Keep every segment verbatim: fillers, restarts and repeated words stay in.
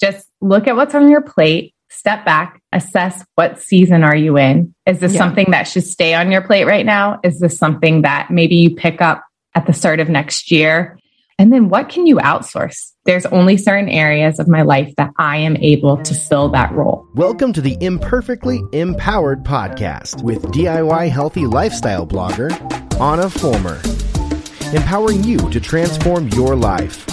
just look at what's on your plate, step back, assess what season are you in? Is this yeah. something that should stay on your plate right now? Is this something that maybe you pick up at the start of next year? And then what can you outsource? There's only certain areas of my life that I am able to fill that role. Welcome to the Imperfectly Empowered podcast with D I Y healthy lifestyle blogger, Anna Fulmer. Empowering you to transform your life,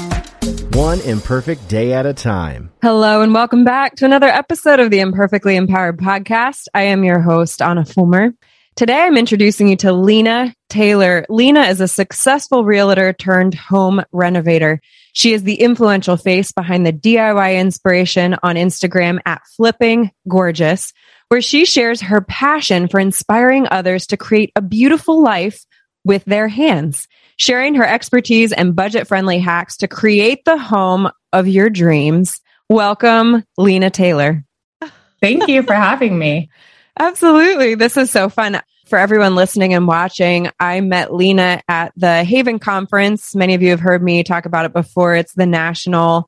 one imperfect day at a time. Hello and welcome back to another episode of the Imperfectly Empowered podcast. I am your host, Anna Fulmer. Today, I'm introducing you to Lena Taylor. Lena is a successful realtor turned home renovator. She is the influential face behind the D I Y inspiration on Instagram at Flipping Gorgeous, where she shares her passion for inspiring others to create a beautiful life with their hands, sharing her expertise and budget-friendly hacks to create the home of your dreams. Welcome, Lena Taylor. Thank you for having me. Absolutely. This is so fun. For everyone listening and watching, I met Lena at the Haven Conference. Many of you have heard me talk about it before. It's the National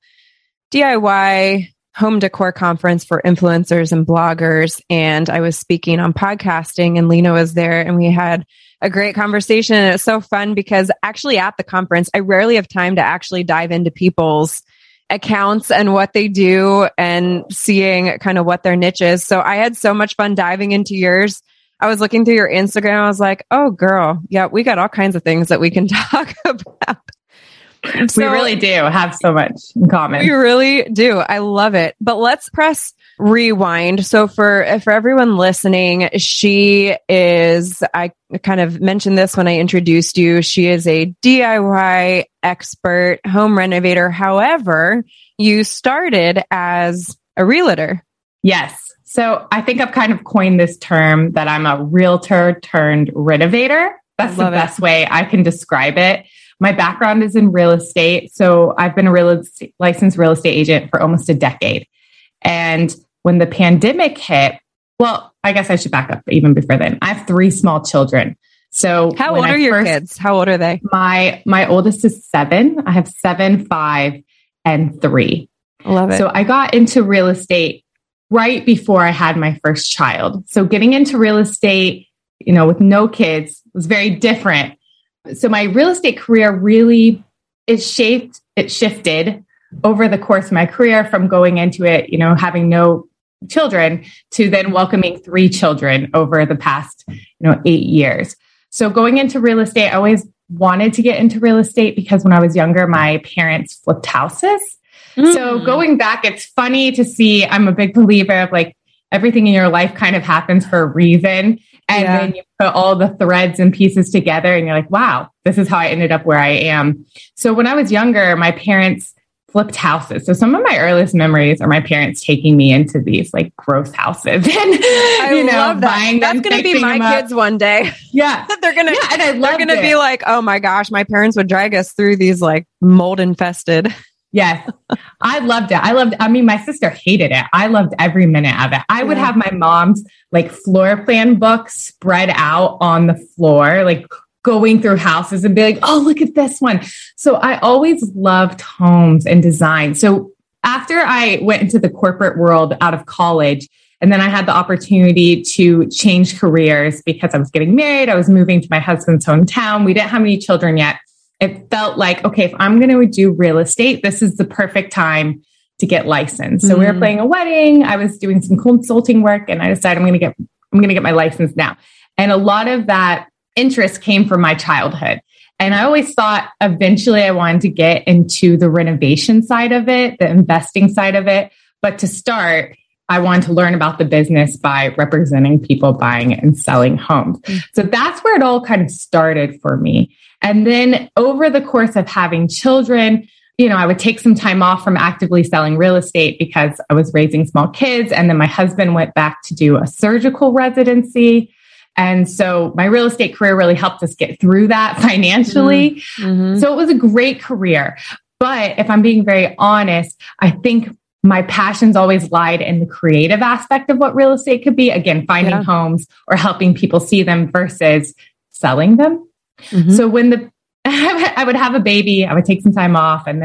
D I Y Home Decor Conference for influencers and bloggers. And I was speaking on podcasting and Lena was there and we had a great conversation. And it was so fun because actually at the conference, I rarely have time to actually dive into people's accounts and what they do and seeing kind of what their niche is. So I had so much fun diving into yours. I was looking through your Instagram. I was like, oh, girl, yeah, we got all kinds of things that we can talk about. So, we really do have so much in common. We really do. I love it. But let's press rewind. So for, for everyone listening, she is, I kind of mentioned this when I introduced you. She is a D I Y expert, home renovator. However, you started as a realtor. Yes. So I think I've kind of coined this term that I'm a realtor turned renovator. That's the best it. way I can describe it. My background is in real estate. So I've been a real estate, licensed real estate agent for almost a decade. And when the pandemic hit, well, I guess I should back up even before then. I have three small children. So how old are your first, kids? How old are they? My, my oldest is seven. I have seven, five, and three. I love it. So I got into real estate right before I had my first child. So getting into real estate, you know, with no kids was very different. So my real estate career really, it shaped, it shifted over the course of my career from going into it, you know, having no children to then welcoming three children over the past, you know, eight years. So going into real estate, I always wanted to get into real estate because when I was younger, my parents flipped houses. Mm. So going back, it's funny to see, I'm a big believer of like everything in your life kind of happens for a reason. And yeah. then you put all the threads and pieces together and you're like, wow, this is how I ended up where I am. So when I was younger, my parents flipped houses. So some of my earliest memories are my parents taking me into these like gross houses and, I you know, love that. buying That's going to be my kids one day. Yeah. they're going to, yeah, and I they're going to be like, oh my gosh, my parents would drag us through these like mold infested. Yes. I loved it. I loved, I mean, my sister hated it. I loved every minute of it. I would yeah. have my mom's like floor plan book spread out on the floor, like going through houses and be like, oh, look at this one. So I always loved homes and design. So after I went into the corporate world out of college, and then I had the opportunity to change careers because I was getting married. I was moving to my husband's hometown. We didn't have any children yet. It felt like, okay, if I'm going to do real estate, this is the perfect time to get licensed. So mm-hmm. we were planning a wedding. I was doing some consulting work and I decided I'm going to get, I'm going to get my license now. And a lot of that interest came from my childhood. And I always thought eventually I wanted to get into the renovation side of it, the investing side of it. But to start, I wanted to learn about the business by representing people buying and selling homes. Mm-hmm. So that's where it all kind of started for me. And then over the course of having children, you know, I would take some time off from actively selling real estate because I was raising small kids. And then my husband went back to do a surgical residency. And so my real estate career really helped us get through that financially. Mm-hmm. So it was a great career. But if I'm being very honest, I think my passions always lied in the creative aspect of what real estate could be. Again, finding yeah. homes or helping people see them versus selling them. Mm-hmm. So when the I would have a baby, I would take some time off and then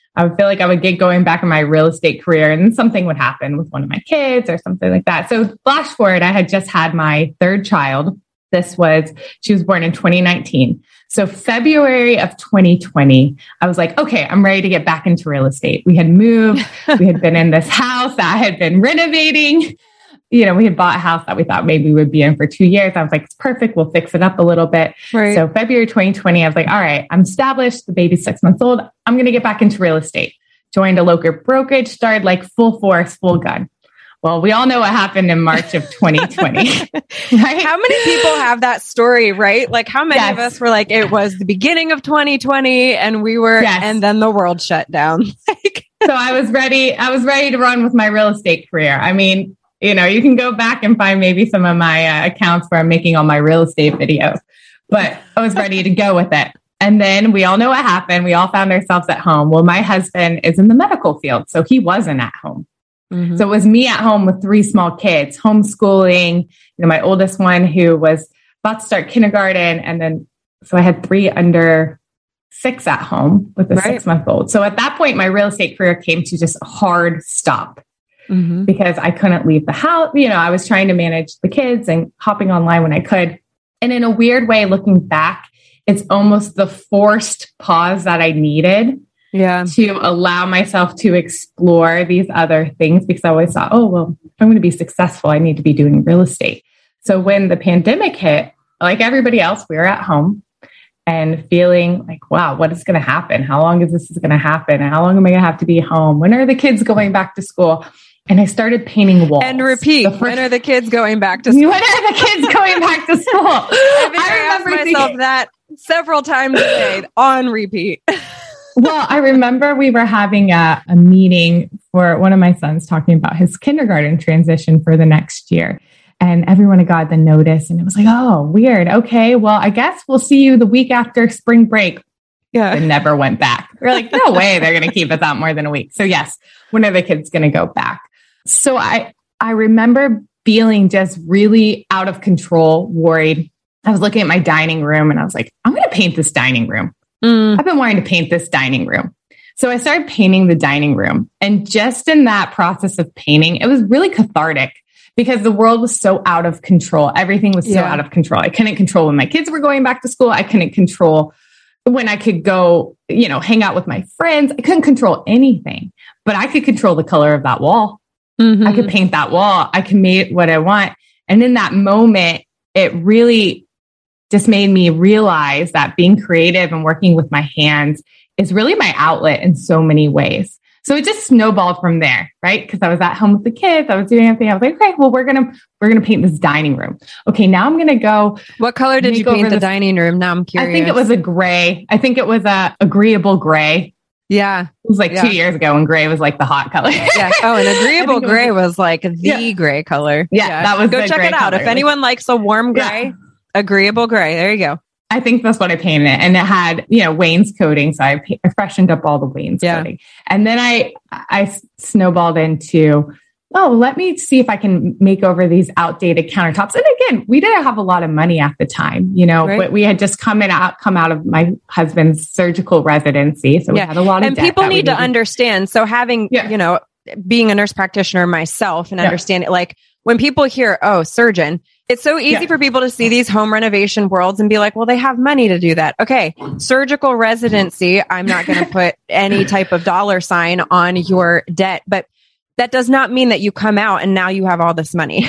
I would feel like I would get going back in my real estate career and something would happen with one of my kids or something like that. So flash forward, I had just had my third child. This was, she was born in twenty nineteen. So February of twenty twenty, I was like, okay, I'm ready to get back into real estate. We had moved. We had been in this house that I had been renovating. You know, we had bought a house that we thought maybe we would be in for two years. I was like, it's perfect. We'll fix it up a little bit. Right. So February twenty twenty, I was like, all right, I'm established. The baby's six months old. I'm going to get back into real estate. Joined a local brokerage, started like full force, full gun. Well, we all know what happened in March of twenty twenty, right? How many people have that story, right? Like how many yes. of us were like, it was the beginning of twenty twenty and we were, yes. and then the world shut down. So I was ready. I was ready to run with my real estate career. I mean, you know, you can go back and find maybe some of my uh, accounts where I'm making all my real estate videos, but I was ready to go with it. And then we all know what happened. We all found ourselves at home. Well, my husband is in the medical field, so he wasn't at home. Mm-hmm. So it was me at home with three small kids, homeschooling, you know, my oldest one who was about to start kindergarten. And then, so I had three under six at home with a right. six month old. So at that point, my real estate career came to just a hard stop mm-hmm. because I couldn't leave the house. You know, I was trying to manage the kids and hopping online when I could. And in a weird way, looking back, it's almost the forced pause that I needed. Yeah. To allow myself to explore these other things because I always thought, oh, well, if I'm going to be successful, I need to be doing real estate. So when the pandemic hit, like everybody else, we were at home and feeling like, wow, what is going to happen? How long is this going to happen? How long am I going to have to be home? When are the kids going back to school? And I started painting walls. And repeat, first, when are the kids going back to school? When are the kids going back to school? I think I, I asked myself thinking, that several times a day on repeat. Well, I remember we were having a, a meeting for one of my sons talking about his kindergarten transition for the next year. And everyone had got the notice and it was like, oh, weird. Okay, well, I guess we'll see you the week after spring break. Yeah. And never went back. We're like, no way they're going to keep us out more than a week. So yes, when are the kids going to go back? So I, I remember feeling just really out of control, worried. I was looking at my dining room and I was like, I'm going to paint this dining room. Mm. I've been wanting to paint this dining room. So I started painting the dining room. And just in that process of painting, it was really cathartic because the world was so out of control. Everything was so yeah. out of control. I couldn't control when my kids were going back to school. I couldn't control when I could go, you know, hang out with my friends. I couldn't control anything, but I could control the color of that wall. Mm-hmm. I could paint that wall. I can make what I want. And in that moment, it really just made me realize that being creative and working with my hands is really my outlet in so many ways. So it just snowballed from there, right? Because I was at home with the kids. I was doing everything. I was like, okay, well, we're going to, we're going to paint this dining room. Okay. Now I'm going to go. What color did you paint the, the dining room? Now I'm curious. I think it was a gray. I think it was a agreeable gray. Yeah. It was like yeah. two years ago when gray was like the hot color. yeah. Oh, and agreeable gray was, was like the yeah. gray color. Yeah, yeah. That was Go check it out. Color. If anyone likes a warm gray, yeah. agreeable gray. There you go. I think that's what I painted it. And it had, you know, wainscoting. So I, I freshened up all the wainscoting. Yeah. And then I, I snowballed into, oh, let me see if I can make over these outdated countertops. And again, we didn't have a lot of money at the time, you know, right. but we had just come in out, come out of my husband's surgical residency. So yeah. we had a lot of and debt. And people need to understand. So having, yeah. you know, being a nurse practitioner myself and yeah. understand it, like when people hear, oh, surgeon, it's so easy yeah. for people to see these home renovation worlds and be like, well, they have money to do that. Okay. Surgical residency. I'm not going to put any type of dollar sign on your debt, but that does not mean that you come out and now you have all this money.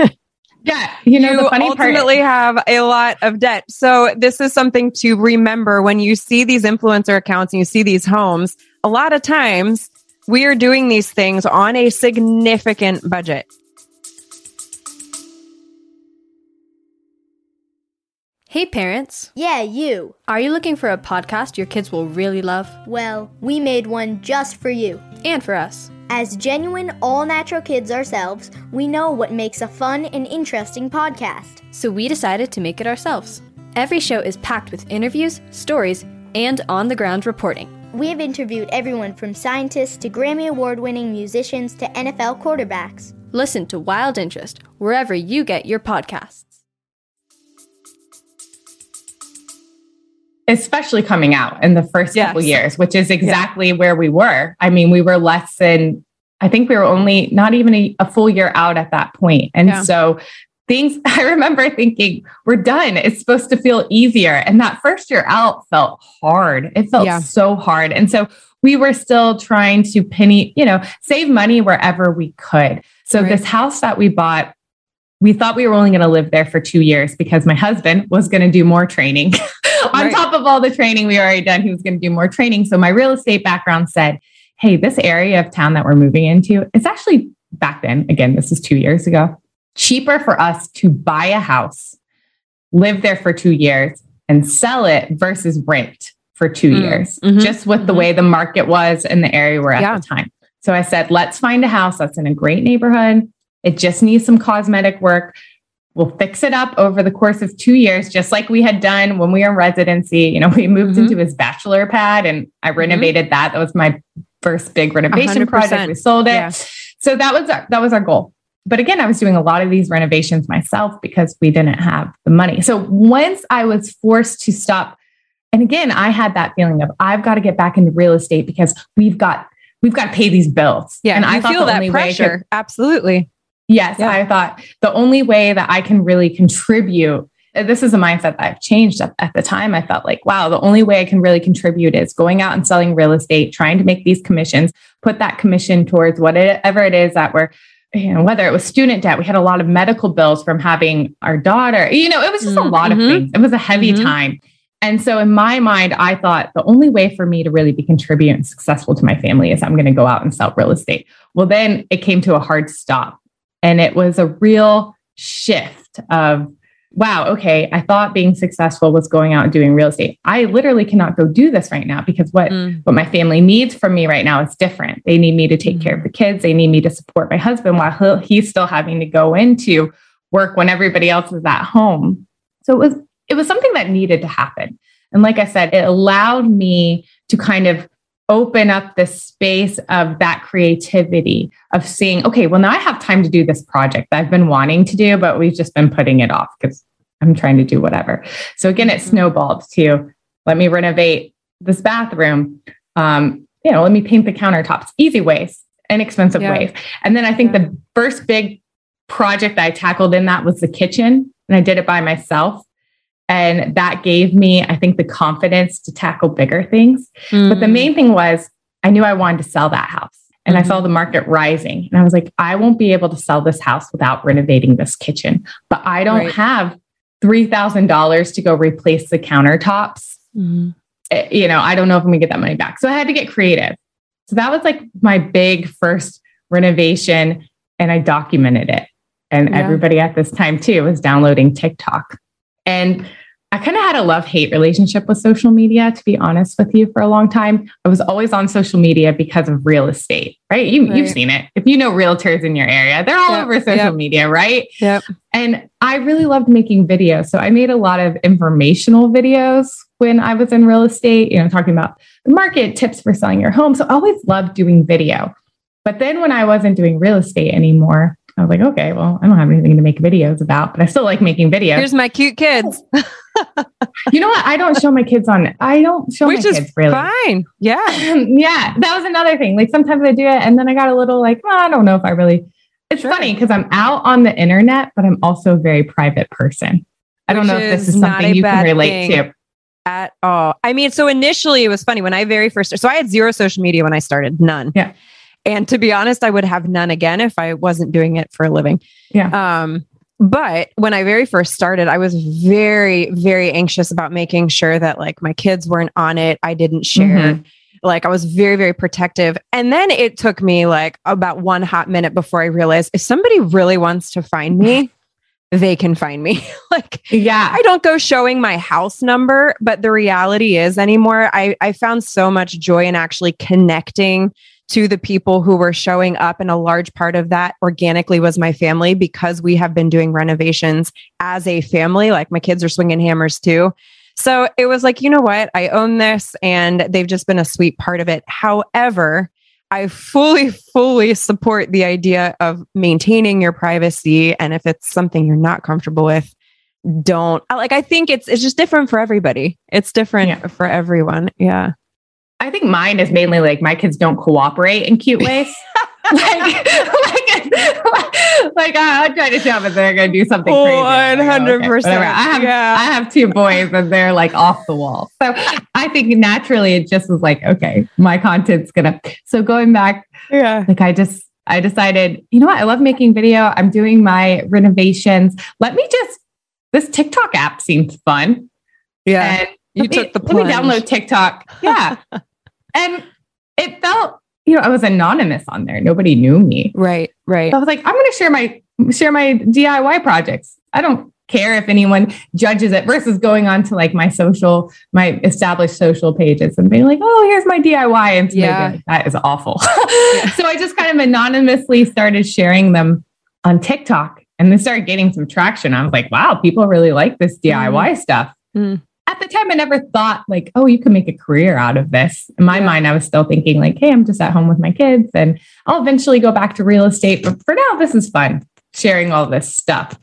Yeah. You know, you the funny ultimately part- have a lot of debt. So this is something to remember when you see these influencer accounts and you see these homes. A lot of times we are doing these things on a significant budget. Hey parents. Yeah, you. Are you looking for a podcast your kids will really love? Well, we made one just for you. And for us. As genuine, all-natural kids ourselves, we know what makes a fun and interesting podcast. So we decided to make it ourselves. Every show is packed with interviews, stories, and on-the-ground reporting. We have interviewed everyone from scientists to Grammy Award-winning musicians to N F L quarterbacks. Listen to Wild Interest wherever you get your podcasts. especially coming out in the first Yes. couple years, which is exactly yeah. where we were. I mean, we were less than, I think we were only not even a, a full year out at that point. And yeah. so things, I remember thinking, we're done. It's supposed to feel easier. And that first year out felt hard. It felt yeah. so hard. And so we were still trying to penny, you know, save money wherever we could. So right. this house that we bought, we thought we were only going to live there for two years because my husband was going to do more training. On right. top of all the training we already done, he was going to do more training. So my real estate background said, hey, this area of town that we're moving into, it's actually back then, again, this is two years ago, cheaper for us to buy a house, live there for two years and sell it versus rent for two mm. years, mm-hmm. just with mm-hmm. the way the market was in the area we're at yeah. the time. So I said, let's find a house that's in a great neighborhood. It just needs some cosmetic work. We'll fix it up over the course of two years, just like we had done when we were in residency. You know, we moved mm-hmm. into his bachelor pad and I renovated mm-hmm. that. That was my first big renovation one hundred percent project. We sold it. Yeah. So that was our, that was our goal. But again, I was doing a lot of these renovations myself because we didn't have the money. So once I was forced to stop, and again, I had that feeling of I've got to get back into real estate because we've got we've got to pay these bills. Yeah, and I feel that pressure. Could, Absolutely. Yes, yeah. I thought the only way that I can really contribute, this is a mindset that I've changed at, at the time. I felt like, wow, the only way I can really contribute is going out and selling real estate, trying to make these commissions, put that commission towards whatever it is that we're, you know, whether it was student debt, we had a lot of medical bills from having our daughter, you know, it was just mm-hmm. a lot of things. It was a heavy mm-hmm. time. And so in my mind, I thought the only way for me to really be contributing and successful to my family is I'm going to go out and sell real estate. Well, then it came to a hard stop. And it was a real shift of, wow, okay, I thought being successful was going out and doing real estate. I literally cannot go do this right now because what, mm. what my family needs from me right now is different. They need me to take mm. care of the kids. They need me to support my husband while he'll, he's still having to go into work when everybody else is at home. So it was, it was something that needed to happen. And like I said, it allowed me to kind of open up the space of that creativity of seeing, okay, well, now I have time to do this project that I've been wanting to do, but we've just been putting it off because I'm trying to do whatever. So again, it snowballed to let me renovate this bathroom. Um, you know, let me paint the countertops, easy ways, inexpensive yeah. ways. And then I think yeah. the first big project I tackled in that was the kitchen, and I did it by myself. And that gave me, I think, the confidence to tackle bigger things. Mm. But the main thing was I knew I wanted to sell that house and mm-hmm. I saw the market rising. And I was like, I won't be able to sell this house without renovating this kitchen, but I don't right. have three thousand dollars to go replace the countertops. Mm-hmm. It, you know, I don't know if I'm gonna get that money back. So I had to get creative. So that was like my big first renovation and I documented it. And yeah. everybody at this time too was downloading TikTok. And I kind of had a love-hate relationship with social media, to be honest with you, for a long time. I was always on social media because of real estate, right? You, right. You've seen it. If you know realtors in your area, they're all yep. over social yep. media, right? Yep. And I really loved making videos. So I made a lot of informational videos when I was in real estate, you know, talking about the market, tips for selling your home. So I always loved doing video. But then when I wasn't doing real estate anymore, I was like, okay, well, I don't have anything to make videos about, but I still like making videos. Here's my cute kids. You know what? I don't show my kids on, I don't show Which my kids really. Which is fine. Yeah. Yeah. That was another thing. Like sometimes I do it and then I got a little like, well, I don't know if I really, it's sure. funny because I'm out on the internet, but I'm also a very private person. I don't Which know if this is something you can relate to. At all. I mean, so initially it was funny when I very first, so I had zero social media when I started, none. Yeah. And to be honest, I would have none again if I wasn't doing it for a living. Yeah. Um, but when I very first started, I was very, very anxious about making sure that like my kids weren't on it. I didn't share. Mm-hmm. Like I was very, very protective. And then it took me like about one hot minute before I realized if somebody really wants to find me, they can find me. Like, yeah, I don't go showing my house number, but the reality is anymore, I, I found so much joy in actually connecting to the people who were showing up. And a large part of that organically was my family because we have been doing renovations as a family. Like my kids are swinging hammers too. So it was like, you know what? I own this and they've just been a sweet part of it. However, I fully, fully support the idea of maintaining your privacy. And if it's something you're not comfortable with, don't like, I think it's, it's just different for everybody. It's different Yeah. for everyone. Yeah. I think mine is mainly like my kids don't cooperate in cute ways. like, like, like I, I try to show them that they're going to do something crazy. one hundred percent. I have, Yeah. I have two boys and they're like off the wall. So I think naturally it just was like, okay, my content's going to, so going back, Yeah. like I just, I decided, you know what? I love making video. I'm doing my renovations. Let me just, this TikTok app seems fun. Yeah. And You let took me, the let me plunge. download TikTok. Yeah. And it felt, you know, I was anonymous on there. Nobody knew me. Right. Right. So I was like, I'm going to share my, share my D I Y projects. I don't care if anyone judges it versus going on to like my social, my established social pages and being like, oh, here's my D I Y. And somebody Yeah. being like, that is awful. So I just kind of anonymously started sharing them on TikTok and then started getting some traction. I was like, wow, people really like this D I Y mm. stuff. Mm. At the time, I never thought like, oh, you can make a career out of this. In my yeah. mind, I was still thinking like, hey, I'm just at home with my kids and I'll eventually go back to real estate. But for now, this is fun, sharing all this stuff.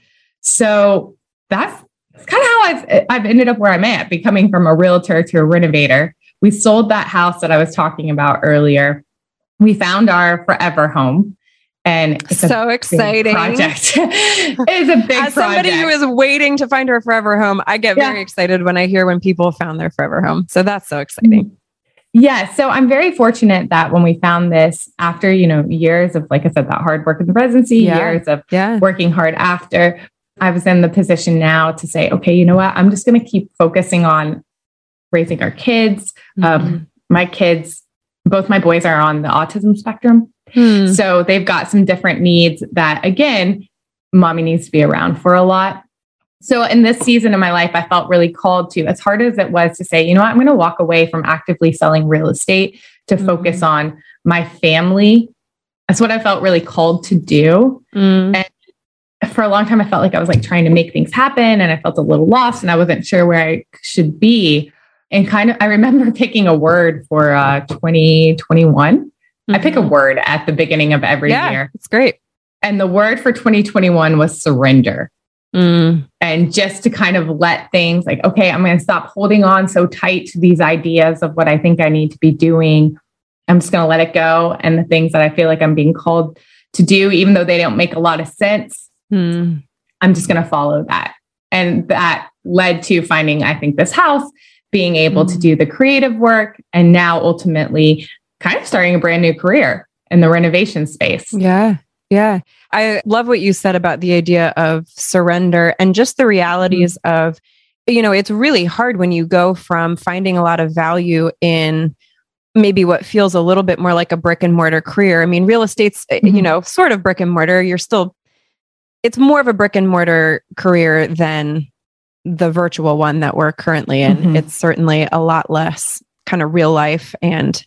So that's, that's kind of how I've, I've ended up where I'm at, becoming from a realtor to a renovator. We sold that house that I was talking about earlier. We found our forever home. And it's so exciting project. It's a big As somebody project. who is waiting to find her forever home, I get yeah. very excited when I hear when people found their forever home. So that's so exciting. Yeah. So I'm very fortunate that when we found this after, you know, years of, like I said, that hard work in the residency, yeah. years of yeah. working hard after, I was in the position now to say, okay, you know what? I'm just going to keep focusing on raising our kids. Mm-hmm. Um, my kids, both my boys are on the autism spectrum. Hmm. So they've got some different needs that, again, mommy needs to be around for a lot. So in this season of my life, I felt really called to, as hard as it was to say, you know what, I'm going to walk away from actively selling real estate to mm-hmm. focus on my family. That's what I felt really called to do. Mm. And for a long time, I felt like I was like trying to make things happen and I felt a little lost and I wasn't sure where I should be. And kind of, I remember picking a word for uh, twenty twenty-one. I pick a word at the beginning of every yeah, year. It's great. And the word for twenty twenty-one was surrender. Mm. And just to kind of let things like, okay, I'm going to stop holding on so tight to these ideas of what I think I need to be doing. I'm just going to let it go. And the things that I feel like I'm being called to do, even though they don't make a lot of sense, mm. I'm just going to follow that. And that led to finding, I think, this house, being able mm. to do the creative work. And now ultimately kind of starting a brand new career in the renovation space. Yeah. Yeah. I love what you said about the idea of surrender and just the realities mm-hmm. of, you know, it's really hard when you go from finding a lot of value in maybe what feels a little bit more like a brick and mortar career. I mean, real estate's, mm-hmm. you know, sort of brick and mortar. You're still, it's more of a brick and mortar career than the virtual one that we're currently in. Mm-hmm. It's certainly a lot less kind of real life and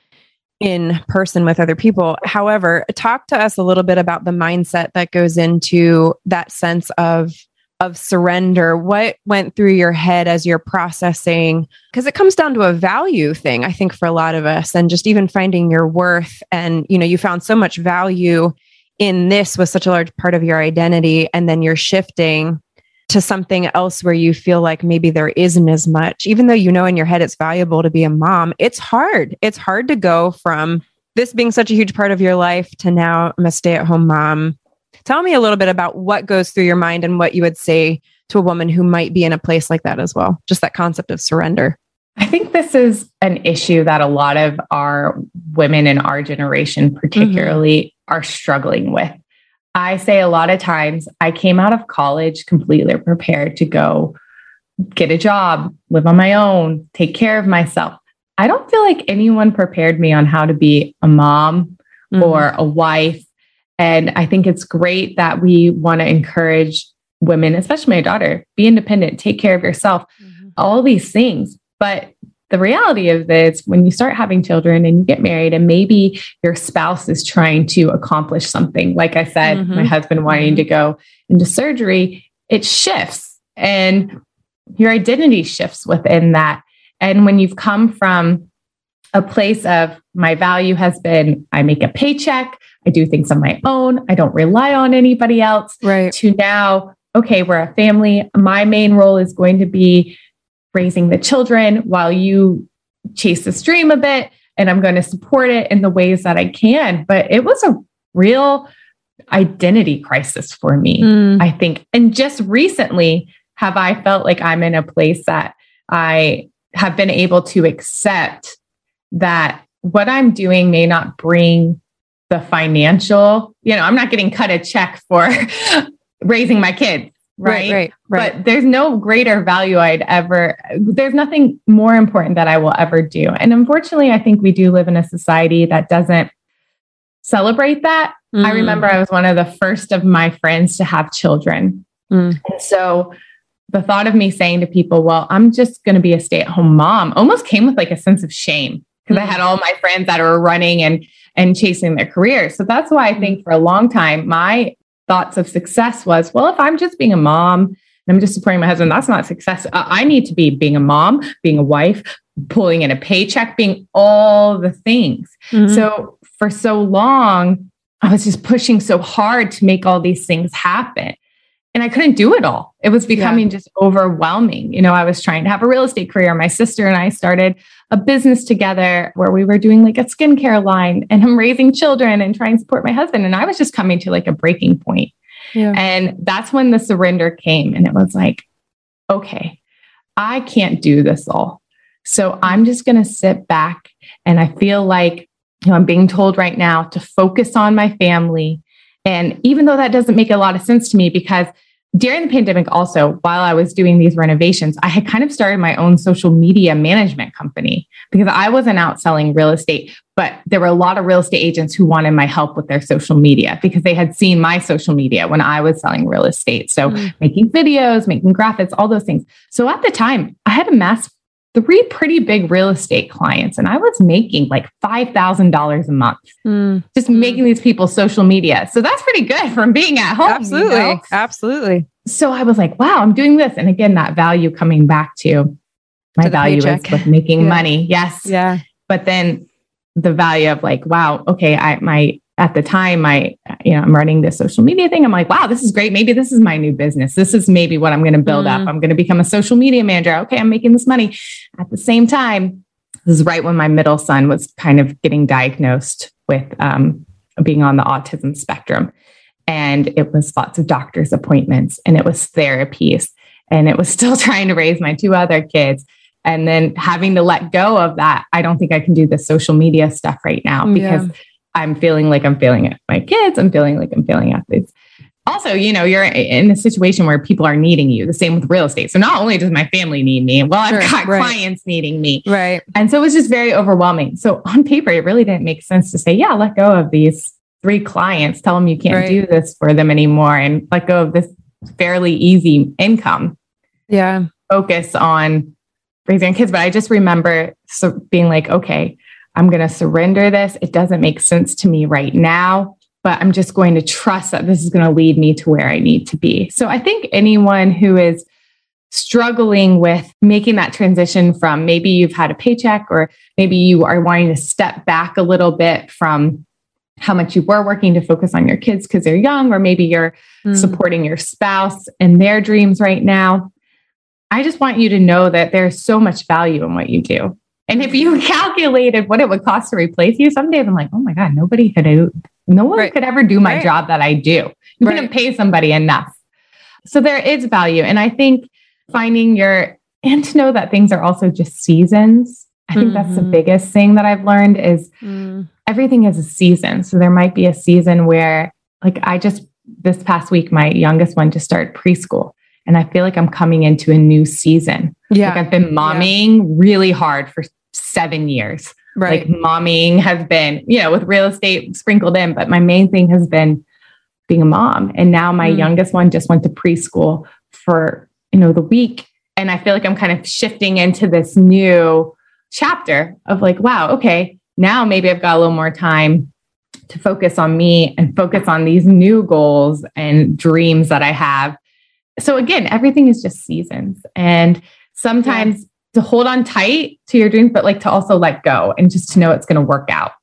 in person with other people. However, talk to us a little bit about the mindset that goes into that sense of, of surrender. What went through your head as you're processing? Because it comes down to a value thing, I think, for a lot of us, and just even finding your worth. And, you know, you found so much value in this was such a large part of your identity. And then you're shifting to something else where you feel like maybe there isn't as much, even though you know in your head it's valuable to be a mom. It's hard. It's hard to go from this being such a huge part of your life to now I'm a stay-at-home mom. Tell me a little bit about what goes through your mind and what you would say to a woman who might be in a place like that as well. Just that concept of surrender. I think this is an issue that a lot of our women in our generation particularly mm-hmm. are struggling with. I say a lot of times I came out of college completely prepared to go get a job, live on my own, take care of myself. I don't feel like anyone prepared me on how to be a mom mm-hmm. or a wife. And I think it's great that we want to encourage women, especially my daughter, be independent, take care of yourself, mm-hmm. all these things. But the reality of this, when you start having children and you get married and maybe your spouse is trying to accomplish something, like I said, mm-hmm. my husband wanting mm-hmm. to go into surgery, it shifts and your identity shifts within that. And when you've come from a place of my value has been, I make a paycheck, I do things on my own, I don't rely on anybody else, right. to now, okay, we're a family. My main role is going to be raising the children while you chase this dream a bit, and I'm going to support it in the ways that I can. But it was a real identity crisis for me, mm. I think. And just recently have I felt like I'm in a place that I have been able to accept that what I'm doing may not bring the financial, you know, I'm not getting cut a check for raising my kids. Right? Right, right, right. But there's no greater value I'd ever, there's nothing more important that I will ever do. And unfortunately, I think we do live in a society that doesn't celebrate that. Mm. I remember I was one of the first of my friends to have children. Mm. And so the thought of me saying to people, well, I'm just going to be a stay-at-home mom almost came with like a sense of shame because mm. I had all my friends that were running and, and chasing their careers. So that's why I think for a long time, my thoughts of success was, well, if I'm just being a mom and I'm just supporting my husband, that's not success. I need to be being a mom, being a wife, pulling in a paycheck, being all the things. Mm-hmm. So for so long, I was just pushing so hard to make all these things happen. And I couldn't do it all. It was becoming yeah. just overwhelming. You know, I was trying to have a real estate career. My sister and I started a business together where we were doing like a skincare line, and I'm raising children and trying to support my husband. And I was just coming to like a breaking point. Yeah. And that's when the surrender came. And it was like, okay, I can't do this all. So I'm just going to sit back. And I feel like, you know, I'm being told right now to focus on my family. And even though that doesn't make a lot of sense to me, because during the pandemic, also, while I was doing these renovations, I had kind of started my own social media management company because I wasn't out selling real estate, but there were a lot of real estate agents who wanted my help with their social media because they had seen my social media when I was selling real estate. So mm. making videos, making graphics, all those things. So at the time, I had amassed three pretty big real estate clients, and I was making like five thousand dollars a month, mm. just making these people's social media. So that's pretty good from being at home. Absolutely. You know? Absolutely. So I was like, wow, I'm doing this. And again, that value coming back to my to value paycheck. Is with making yeah. money. Yes. Yeah. But then the value of like, wow, okay, I, my, at the time, I, you know, I'm running this social media thing. I'm like, wow, this is great. Maybe this is my new business. This is maybe what I'm going to build mm. up. I'm going to become a social media manager. Okay, I'm making this money. At the same time, this is right when my middle son was kind of getting diagnosed with um, being on the autism spectrum. And it was lots of doctor's appointments, and it was therapies, and it was still trying to raise my two other kids. And then having to let go of that. I don't think I can do the social media stuff right now because yeah. I'm feeling like I'm failing at my kids. I'm feeling like I'm failing at this. Also, you know, you're in a situation where people are needing you. The same with real estate. So not only does my family need me, well, I've sure, got right. clients needing me. Right. And so it was just very overwhelming. So on paper, it really didn't make sense to say, yeah, let go of these three clients, tell them you can't right. do this for them anymore, and let go of this fairly easy income. Yeah. Focus on raising kids. But I just remember so being like, okay, I'm going to surrender this. It doesn't make sense to me right now, but I'm just going to trust that this is going to lead me to where I need to be. So I think anyone who is struggling with making that transition from maybe you've had a paycheck, or maybe you are wanting to step back a little bit from how much you were working to focus on your kids because they're young, or maybe you're mm. supporting your spouse and their dreams right now. I just want you to know that there's so much value in what you do. And if you calculated what it would cost to replace you, some days I'm like, oh my God, nobody could, no one right. could ever do my right. job that I do. You right. couldn't pay somebody enough. So there is value. And I think finding your, and to know that things are also just seasons. I think mm-hmm. that's the biggest thing that I've learned is mm. everything is a season. So there might be a season where, like, I just, this past week, my youngest one just started preschool. And I feel like I'm coming into a new season. Yeah. Like I've been momming yeah. really hard for seven years. Right. Like momming has been, you know, with real estate sprinkled in, but my main thing has been being a mom. And now my mm. youngest one just went to preschool for, you know, the week. And I feel like I'm kind of shifting into this new chapter of like, wow, okay, now maybe I've got a little more time to focus on me and focus on these new goals and dreams that I have. So again, everything is just seasons. And sometimes yeah. to hold on tight to your dreams, but like to also let go and just to know it's going to work out.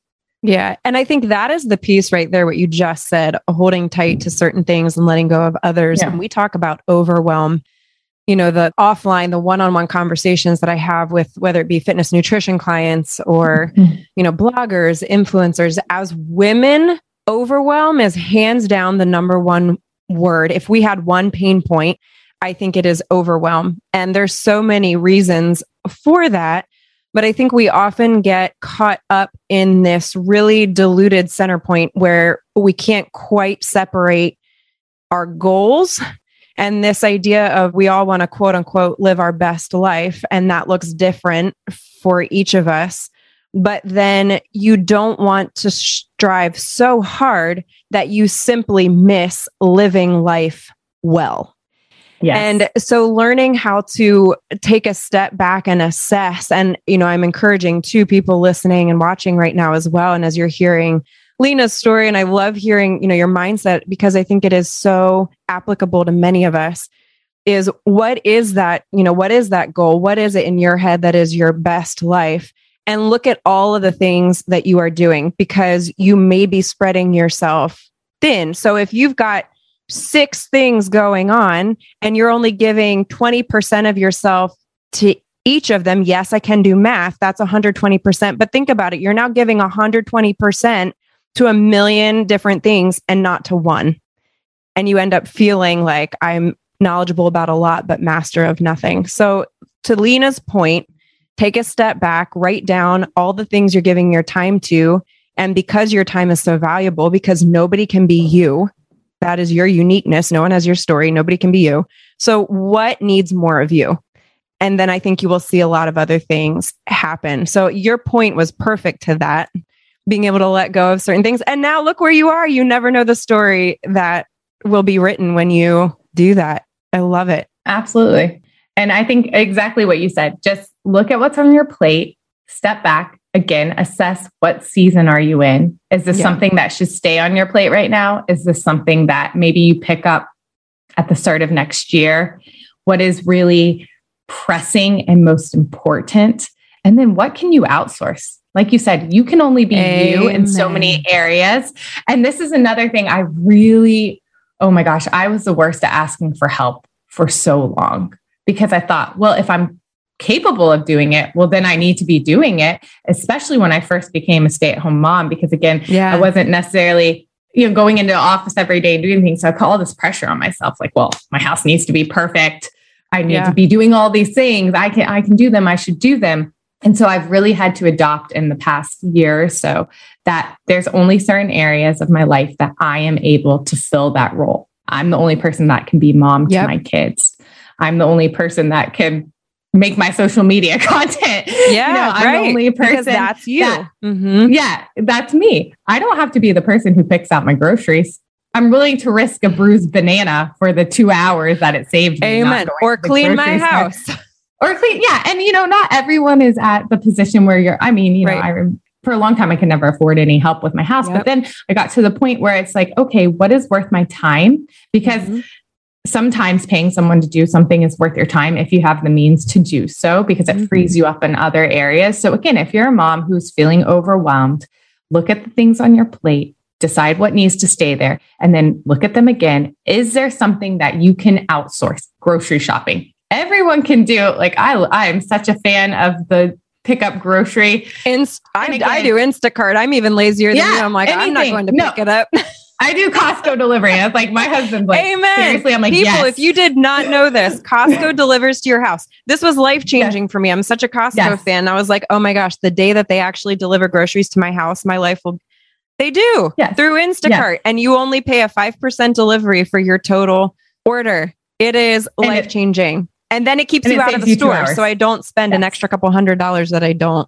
Yeah. And I think that is the piece right there, what you just said, holding tight to certain things and letting go of others. Yeah. When we talk about overwhelm, you know, the offline, the one-on-one conversations that I have with, whether it be fitness nutrition clients or, mm-hmm. you know, bloggers, influencers, as women, overwhelm is hands down the number one word. If we had one pain point, I think it is overwhelm. And there's so many reasons for that. But I think we often get caught up in this really diluted center point where we can't quite separate our goals and this idea of we all want to quote unquote live our best life. And that looks different for each of us. But then you don't want to strive so hard that you simply miss living life well. Yes. And so learning how to take a step back and assess, and, you know, I'm encouraging two people listening and watching right now as well. And as you're hearing Lena's story, and I love hearing, you know, your mindset, because I think it is so applicable to many of us, is what is that, you know, what is that goal? What is it in your head that is your best life? And look at all of the things that you are doing, because you may be spreading yourself thin. So if you've got six things going on and you're only giving twenty percent of yourself to each of them, yes, I can do math. That's one hundred twenty percent. But think about it. You're now giving one hundred twenty percent to a million different things and not to one. And you end up feeling like I'm knowledgeable about a lot, but master of nothing. So to Lena's point, take a step back, write down all the things you're giving your time to. And because your time is so valuable, because nobody can be you, that is your uniqueness. No one has your story. Nobody can be you. So what needs more of you? And then I think you will see a lot of other things happen. So your point was perfect to that, being able to let go of certain things. And now look where you are. You never know the story that will be written when you do that. I love it. Absolutely. And I think exactly what you said, just look at what's on your plate, step back, again, assess what season are you in? Is this yeah. something that should stay on your plate right now? Is this something that maybe you pick up at the start of next year? What is really pressing and most important? And then what can you outsource? Like you said, you can only be Amen. You in so many areas. And this is another thing I really, oh my gosh, I was the worst at asking for help for so long, because I thought, well, if I'm capable of doing it, well, then I need to be doing it, especially when I first became a stay-at-home mom, because again, yeah. I wasn't necessarily, you know, going into the office every day and doing things. So I put all this pressure on myself, like, well, my house needs to be perfect. I need yeah. to be doing all these things. I can, I can do them. I should do them. And so I've really had to adopt in the past year or so that there's only certain areas of my life that I am able to fill that role. I'm the only person that can be mom yep. to my kids. I'm the only person that can make my social media content. Yeah, you know, I'm right. the only person because that's you. That, mm-hmm. Yeah, that's me. I don't have to be the person who picks out my groceries. I'm willing to risk a bruised banana for the two hours that it saved me. Amen. Or clean my house. Store. Or clean. Yeah. And you know, not everyone is at the position where you're, I mean, you know, right. I for a long time, I could never afford any help with my house. Yep. But then I got to the point where it's like, okay, what is worth my time? Because mm-hmm. sometimes paying someone to do something is worth your time if you have the means to do so, because it mm-hmm. frees you up in other areas. So again, if you're a mom who's feeling overwhelmed, look at the things on your plate, decide what needs to stay there, and then look at them again. Is there something that you can outsource? Grocery shopping. Everyone can do. Like I, I am such a fan of the pick up grocery. Inst- I, again, I do Instacart. I'm even lazier than yeah, you. I'm like, anything. I'm not going to no. pick it up. I do Costco delivery. It's like my husband's like, Amen. Seriously, I'm like, people, yes. if you did not know this, Costco delivers to your house. This was life changing yes. for me. I'm such a Costco yes. fan. I was like, oh my gosh, the day that they actually deliver groceries to my house, my life will. They do yes. through Instacart, yes. and you only pay a five percent delivery for your total order. It is life changing, and then it keeps you it out of the store, so I don't spend yes. an extra couple hundred dollars that I don't.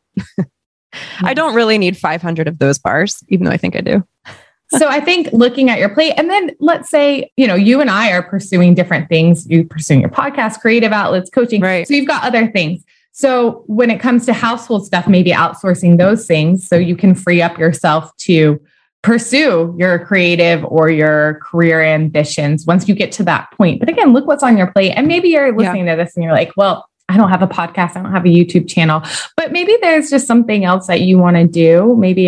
I don't really need five hundred of those bars, even though I think I do. So I think looking at your plate, and then let's say, you know, you and I are pursuing different things. You're pursuing your podcast, creative outlets, coaching. Right. So you've got other things. So when it comes to household stuff, maybe outsourcing those things so you can free up yourself to pursue your creative or your career ambitions once you get to that point. But again, look what's on your plate. And maybe you're listening yeah. to this and you're like, well, I don't have a podcast. I don't have a YouTube channel, but maybe there's just something else that you want to do. Maybe it's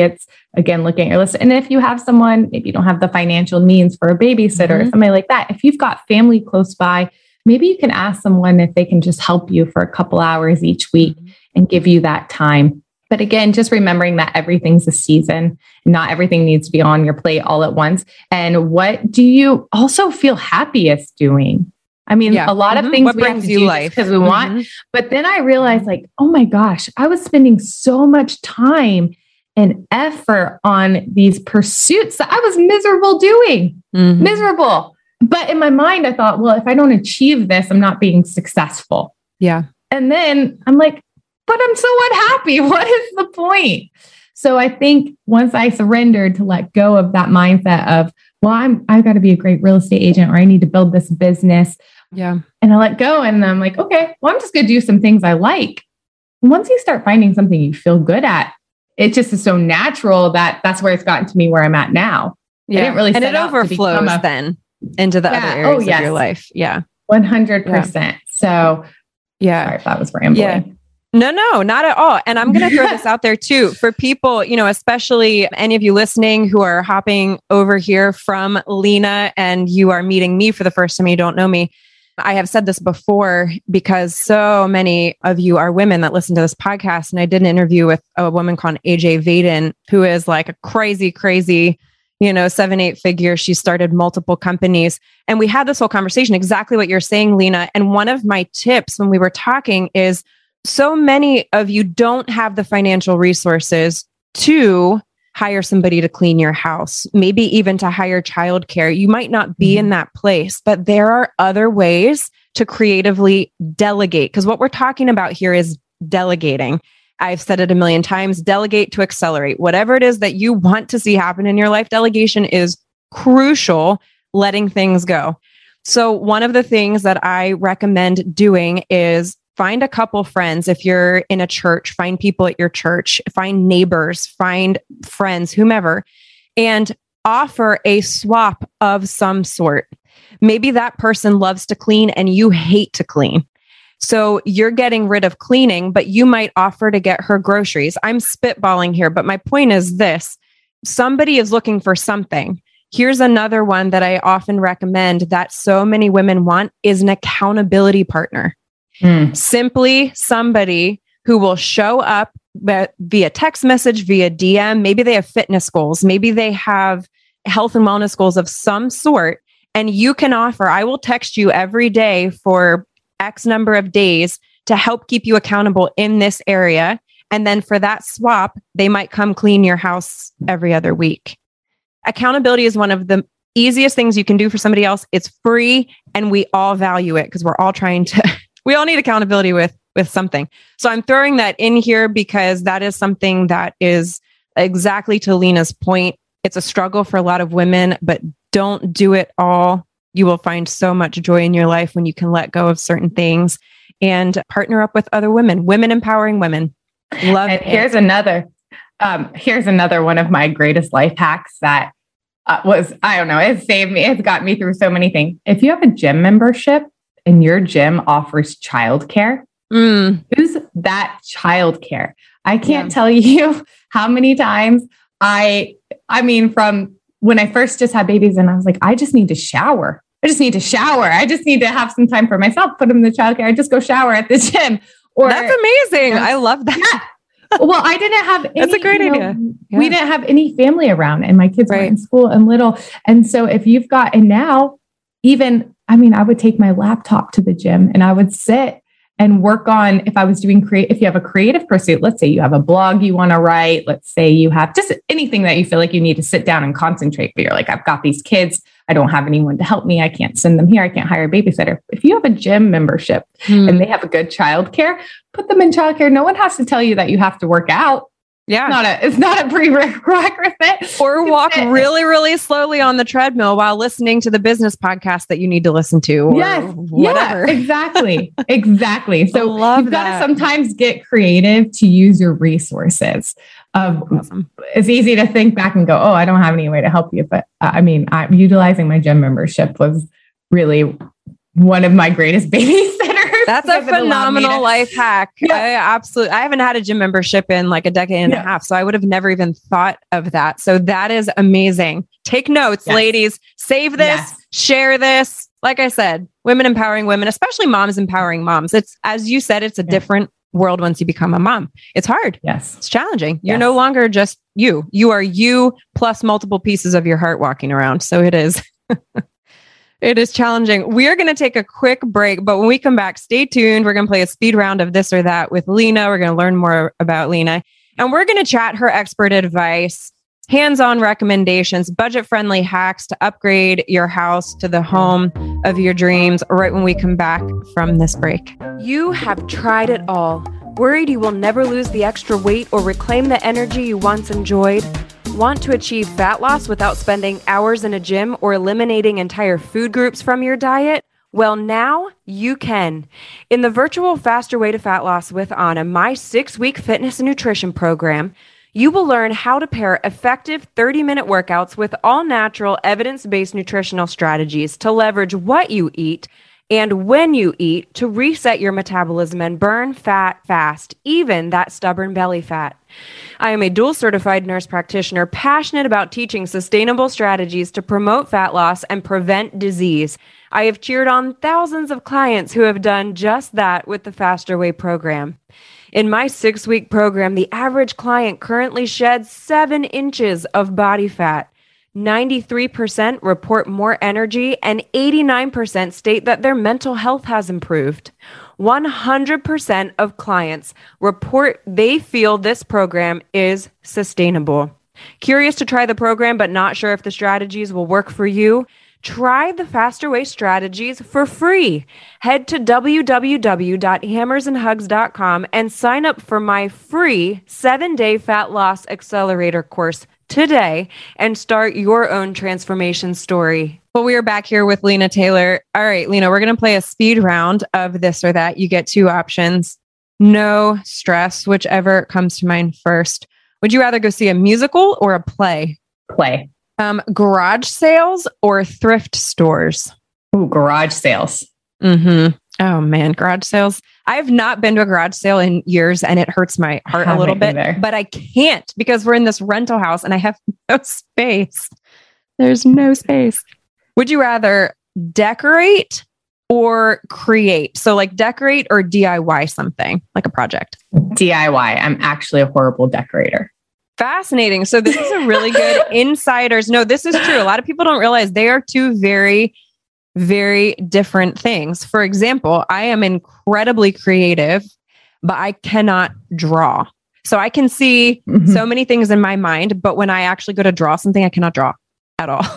again, looking at your list. And if you have someone, maybe you don't have the financial means for a babysitter mm-hmm. or something like that, if you've got family close by, maybe you can ask someone if they can just help you for a couple hours each week mm-hmm. and give you that time. But again, just remembering that everything's a season, not everything needs to be on your plate all at once. And what do you also feel happiest doing? I mean, yeah. a lot mm-hmm. of things what we brings have to you do life because we mm-hmm. want. But then I realized like, oh my gosh, I was spending so much time and effort on these pursuits that I was miserable doing, mm-hmm. miserable. But in my mind, I thought, well, if I don't achieve this, I'm not being successful. Yeah. And then I'm like, but I'm so unhappy. What is the point? So I think once I surrendered to let go of that mindset of, well, I'm, I've got to be a great real estate agent, or I need to build this business. Yeah. And I let go and I'm like, okay, well, I'm just going to do some things I like. And once you start finding something you feel good at, it just is so natural that that's where it's gotten to me where I'm at now. Yeah. I didn't really and set it out overflows to a, then into the yeah. other areas oh, yes. of your life. Yeah. one hundred percent. Yeah. So yeah, sorry if that was rambling. Yeah. No, no, not at all. And I'm going to throw this out there too for people, you know, especially any of you listening who are hopping over here from Lena and you are meeting me for the first time, you don't know me. I have said this before because so many of you are women that listen to this podcast. And I did an interview with a woman called A J Vaden, who is like a crazy, crazy, you know, seven, eight figures. She started multiple companies. And we had this whole conversation, exactly what you're saying, Lena. And one of my tips when we were talking is, so many of you don't have the financial resources to hire somebody to clean your house, maybe even to hire childcare. You might not be mm-hmm. in that place, but there are other ways to creatively delegate. Because what we're talking about here is delegating. I've said it a million times, delegate to accelerate. Whatever it is that you want to see happen in your life, delegation is crucial, letting things go. So one of the things that I recommend doing is find a couple friends. If you're in a church, find people at your church, find neighbors, find friends, whomever, and offer a swap of some sort. Maybe that person loves to clean and you hate to clean. So you're getting rid of cleaning, but you might offer to get her groceries. I'm spitballing here, but my point is this. Somebody is looking for something. Here's another one that I often recommend that so many women want is an accountability partner. Mm. Simply somebody who will show up via text message, via D M. Maybe they have fitness goals. Maybe they have health and wellness goals of some sort. And you can offer, I will text you every day for X number of days to help keep you accountable in this area. And then for that swap, they might come clean your house every other week. Accountability is one of the easiest things you can do for somebody else. It's free and we all value it because we're all trying to... We all need accountability with, with something. So I'm throwing that in here because that is something that is exactly to Lena's point. It's a struggle for a lot of women, but don't do it all. You will find so much joy in your life when you can let go of certain things and partner up with other women, women empowering women. Love and it. Here's another, um, here's another one of my greatest life hacks that uh, was, I don't know, it saved me. It's got me through so many things. If you have a gym membership, and your gym offers childcare, mm. use that childcare. I can't yeah. tell you how many times I, I mean, from when I first just had babies and I was like, I just need to shower. I just need to shower. I just need to have some time for myself, put them in the childcare. I just go shower at the gym. Or that's amazing. I love that. Yeah. Well, I didn't have any, that's a great you know, idea. Yeah. We didn't have any family around and my kids right. were in school and little. And so if you've got, and now even, I mean, I would take my laptop to the gym and I would sit and work on, if I was doing create, if you have a creative pursuit, let's say you have a blog you want to write, let's say you have just anything that you feel like you need to sit down and concentrate, but you're like, I've got these kids. I don't have anyone to help me. I can't send them here. I can't hire a babysitter. If you have a gym membership mm. and they have a good childcare, put them in childcare. No one has to tell you that you have to work out. Yeah. It's not a, it's not a prerequisite. Or walk really, really slowly on the treadmill while listening to the business podcast that you need to listen to. Or yes. whatever. Yeah, exactly. Exactly. So you've got to that. sometimes get creative to use your resources. Um, awesome. It's easy to think back and go, oh, I don't have any way to help you. But uh, I mean, I, utilizing my gym membership was really one of my greatest babysitters. That's a phenomenal life hack. Yeah. I absolutely. I haven't had a gym membership in like a decade and yeah. a half, so I would have never even thought of that. So that is amazing. Take notes, yes. ladies. Save this. Yes. Share this. Like I said, women empowering women, especially moms empowering moms. It's, as you said, it's a yeah. different world once you become a mom. It's hard. Yes. It's challenging. Yes. You're no longer just you. You are you plus multiple pieces of your heart walking around. So it is. It is challenging. We are going to take a quick break, but when we come back, stay tuned. We're going to play a speed round of this or that with Lena. We're going to learn more about Lena, and we're going to chat her expert advice, hands-on recommendations, budget-friendly hacks to upgrade your house to the home of your dreams right when we come back from this break. You have tried it all. Worried you will never lose the extra weight or reclaim the energy you once enjoyed? Want to achieve fat loss without spending hours in a gym or eliminating entire food groups from your diet? Well, now you can. In the virtual Faster Way to Fat Loss with Anna, my six-week fitness and nutrition program, you will learn how to pair effective thirty-minute workouts with all-natural, evidence-based nutritional strategies to leverage what you eat and when you eat to reset your metabolism and burn fat fast, even that stubborn belly fat. I am a dual certified nurse practitioner passionate about teaching sustainable strategies to promote fat loss and prevent disease. I have cheered on thousands of clients who have done just that with the Faster Way program. In my six-week program, the average client currently sheds seven inches of body fat. ninety-three percent report more energy, and eighty-nine percent state that their mental health has improved. one hundred percent of clients report they feel this program is sustainable. Curious to try the program but not sure if the strategies will work for you? Try the Faster Way strategies for free. Head to w w w dot hammers and hugs dot com and sign up for my free seven-day fat loss accelerator course today and start your own transformation story. Well, we are back here with Lena Taylor. All right, Lena, we're going to play a speed round of this or that. You get two options. No stress, whichever comes to mind first. Would you rather go see a musical or a play? Play. Um, garage sales or thrift stores? Ooh, garage sales. Mm-hmm. Oh man, garage sales. I have not been to a garage sale in years and it hurts my heart a little bit, either. But I can't because we're in this rental house and I have no space. There's no space. Would you rather decorate or create? So like decorate or D I Y something, like a project? D I Y. I'm actually a horrible decorator. Fascinating. So this is a really good insiders. No, this is true. A lot of people don't realize they are two very, very different things. For example, I am incredibly creative, but I cannot draw. So I can see mm-hmm. so many things in my mind, but when I actually go to draw something, I cannot draw at all.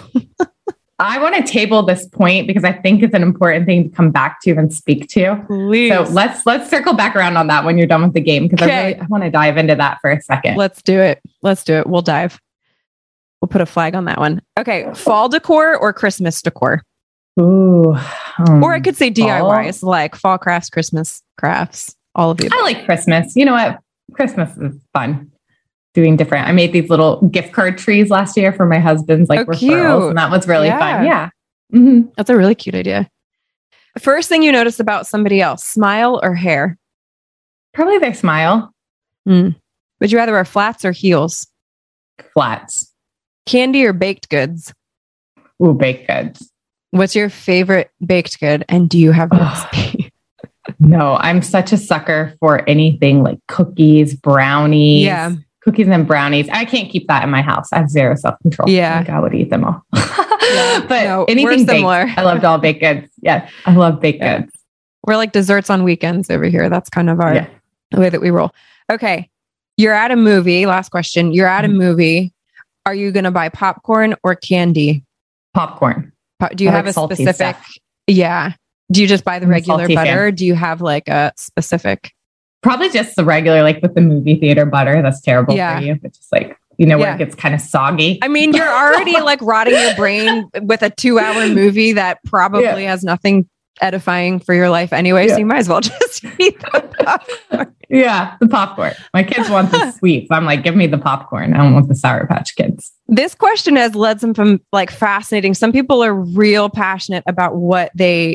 I want to table this point because I think it's an important thing to come back to and speak to. Please. So let's let's circle back around on that when you're done with the game because okay. I really I want to dive into that for a second. Let's do it. Let's do it. We'll dive. We'll put a flag on that one. Okay, fall decor or Christmas decor? Ooh. Um, or I could say D I Ys, like fall crafts, Christmas crafts, all of the above. I like Christmas. You know what? Christmas is fun. Doing different. I made these little gift card trees last year for my husband's like oh, referrals, and that was really yeah. fun. Yeah. Mm-hmm. That's a really cute idea. First thing you notice about somebody else, smile or hair? Probably their smile. Mm. Would you rather wear flats or heels? Flats. Candy or baked goods? Ooh, baked goods. What's your favorite baked good? And do you have a recipe? No, I'm such a sucker for anything like cookies, brownies. Yeah. Cookies and brownies. I can't keep that in my house. I have zero self-control. Yeah. Like I would eat them all. yeah. But no, anything similar. baked. I loved all baked goods. Yeah. I love baked yeah. goods. We're like desserts on weekends over here. That's kind of our yeah. the way that we roll. Okay. You're at a movie. Last question. You're at a movie. Are you going to buy popcorn or candy? Popcorn. Po- do you I have like a specific? Stuff. Yeah. Do you just buy the regular butter? Fan. Or do you have like a specific? Probably just the regular, like with the movie theater butter. That's terrible yeah. for you. But just like, you know, yeah. where it gets kind of soggy. I mean, you're already like rotting your brain with a two hour movie that probably yeah. has nothing edifying for your life anyway. Yeah. So you might as well just eat the popcorn. Yeah, the popcorn. My kids want the sweets. I'm like, give me the popcorn. I don't want the Sour Patch Kids. This question has led some from like fascinating. Some people are real passionate about what they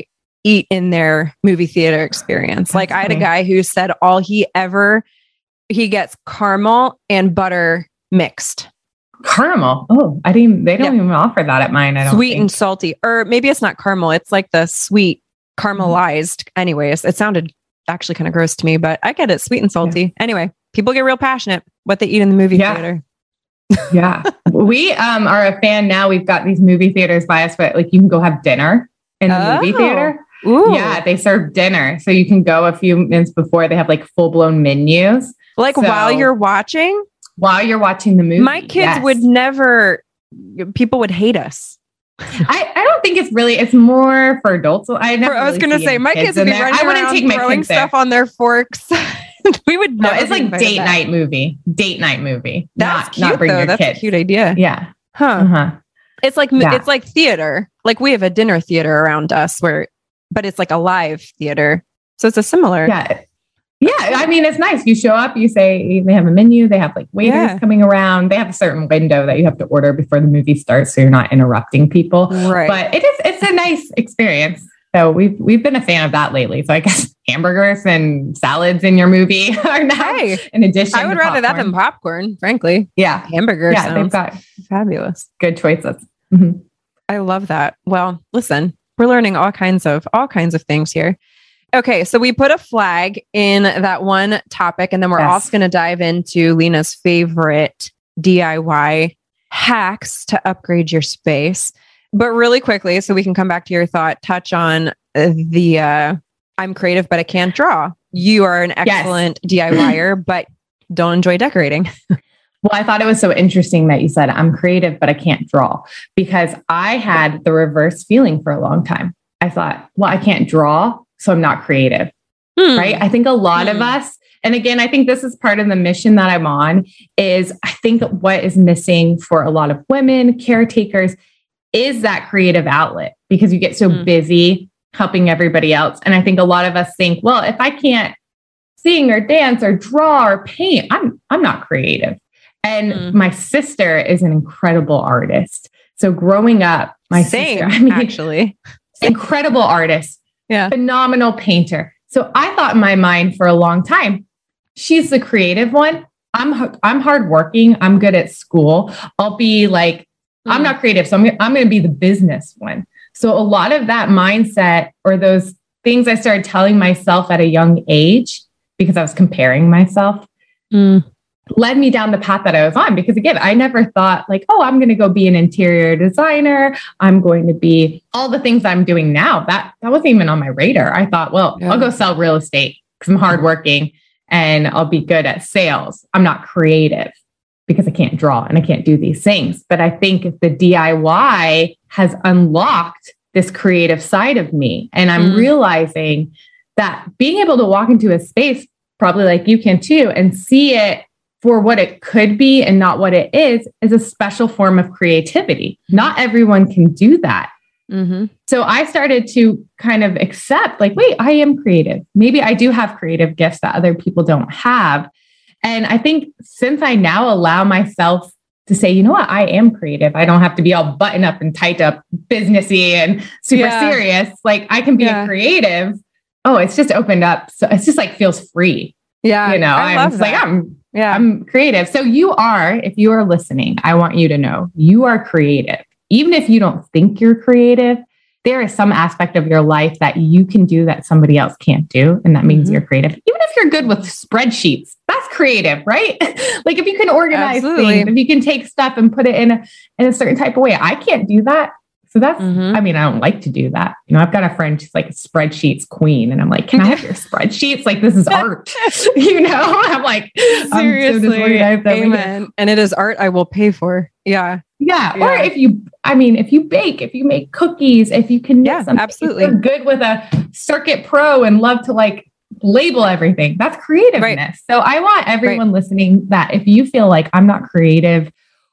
eat in their movie theater experience. Like I had a guy who said all he ever, he gets caramel and butter mixed. Caramel. Oh, I didn't, they don't yep. even offer that at mine. I don't Sweet think. and salty, or maybe it's not caramel. It's like the sweet caramelized. Mm-hmm. Anyways, it sounded actually kind of gross to me, but I get it. Sweet and salty. Yeah. Anyway, people get real passionate what they eat in the movie yeah. theater. yeah. We um, are a fan now. We've got these movie theaters by us, but like you can go have dinner in the oh. movie theater. Ooh. Yeah, they serve dinner. So you can go a few minutes before. They have like full blown menus. Like so, while you're watching? While you're watching the movie. My kids yes. would never, people would hate us. I, I don't think it's really, it's more for adults. I, never for, I was really going to say, my kids would be running I around take my throwing stuff on their forks. We would no, it's like date night movie, date night movie. That's not, cute, not bring though. your That's kids. a cute idea. Yeah. Huh. Uh-huh. It's like, yeah. it's like theater. Like we have a dinner theater around us where, but it's like a live theater. So it's a similar. Yeah. Yeah. I mean, it's nice. You show up, you say they have a menu, they have like waiters yeah. coming around. They have a certain window that you have to order before the movie starts. So you're not interrupting people. Right. But it is, it's a nice experience. So we've, we've been a fan of that lately. So I guess hamburgers and salads in your movie are now hey, in addition. I would to rather popcorn. that than popcorn, frankly. Yeah. Hamburgers. Yeah. They've got fabulous. Good choices. Mm-hmm. I love that. Well, listen, we're learning all kinds of, all kinds of things here. Okay, so we put a flag in that one topic, and then we're yes. also going to dive into Lena's favorite D I Y hacks to upgrade your space. But really quickly, so we can come back to your thought, touch on the uh, I'm creative, but I can't draw. You are an excellent yes. DIYer, but don't enjoy decorating. Well, I thought it was so interesting that you said I'm creative, but I can't draw, because I had the reverse feeling for a long time. I thought, well, I can't draw, so I'm not creative, hmm. right? I think a lot hmm. of us, and again, I think this is part of the mission that I'm on, is I think what is missing for a lot of women, caretakers, is that creative outlet, because you get so hmm. busy helping everybody else. And I think a lot of us think, well, if I can't sing or dance or draw or paint, I'm, I'm not creative. And mm. my sister is an incredible artist. So growing up, my Same, sister, I mean, actually, incredible artist, yeah, phenomenal painter. So I thought in my mind for a long time, she's the creative one. I'm I'm hardworking. I'm good at school. I'll be like, mm. I'm not creative, so I'm I'm going to be the business one. So a lot of that mindset, or those things I started telling myself at a young age, because I was comparing myself. Mm. led me down the path that I was on. Because again, I never thought like, oh, I'm going to go be an interior designer. I'm going to be all the things I'm doing now. That, that wasn't even on my radar. I thought, well, yeah. I'll go sell real estate because I'm hardworking and I'll be good at sales. I'm not creative because I can't draw and I can't do these things. But I think the D I Y has unlocked this creative side of me. And I'm mm. realizing that being able to walk into a space, probably like you can too, and see it for what it could be and not what it is, is a special form of creativity. Not everyone can do that. Mm-hmm. So I started to kind of accept like, wait, I am creative. Maybe I do have creative gifts that other people don't have. And I think since I now allow myself to say, you know what, I am creative. I don't have to be all buttoned up and tight up, businessy and super yeah. serious. Like I can be yeah. a creative. Oh, it's just opened up. So it's just like feels free. Yeah. You know, I I'm love just that. like, I'm, yeah. I'm creative. So you are, if you are listening, I want you to know you are creative. Even if you don't think you're creative, there is some aspect of your life that you can do that somebody else can't do. And that means mm-hmm. you're creative. Even if you're good with spreadsheets, that's creative, right? Like if you can organize Absolutely. things, if you can take stuff and put it in a, in a certain type of way, I can't do that. So that's, mm-hmm. I mean, I don't like to do that. You know, I've got a friend, she's like a spreadsheets queen. And I'm like, can I have your spreadsheets? Like, this is art, you know? I'm like, seriously, I'm so amen. And it is art I will pay for. Yeah. Yeah. Or yeah. if you, I mean, if you bake, if you make cookies, if you can, yeah, something, absolutely. If you're good with a Circuit Pro and love to like label everything, that's creativeness. Right. So I want everyone right. listening that if you feel like I'm not creative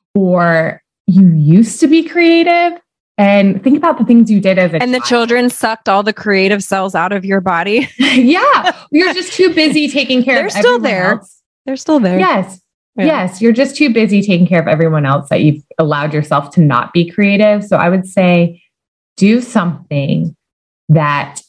or you used to be creative, and think about the things you did as a And child. The children sucked all the creative cells out of your body. Yeah. You're just too busy taking care They're of still everyone there. else. They're still there. Yes. Yeah. Yes. You're just too busy taking care of everyone else that you've allowed yourself to not be creative. So I would say do something that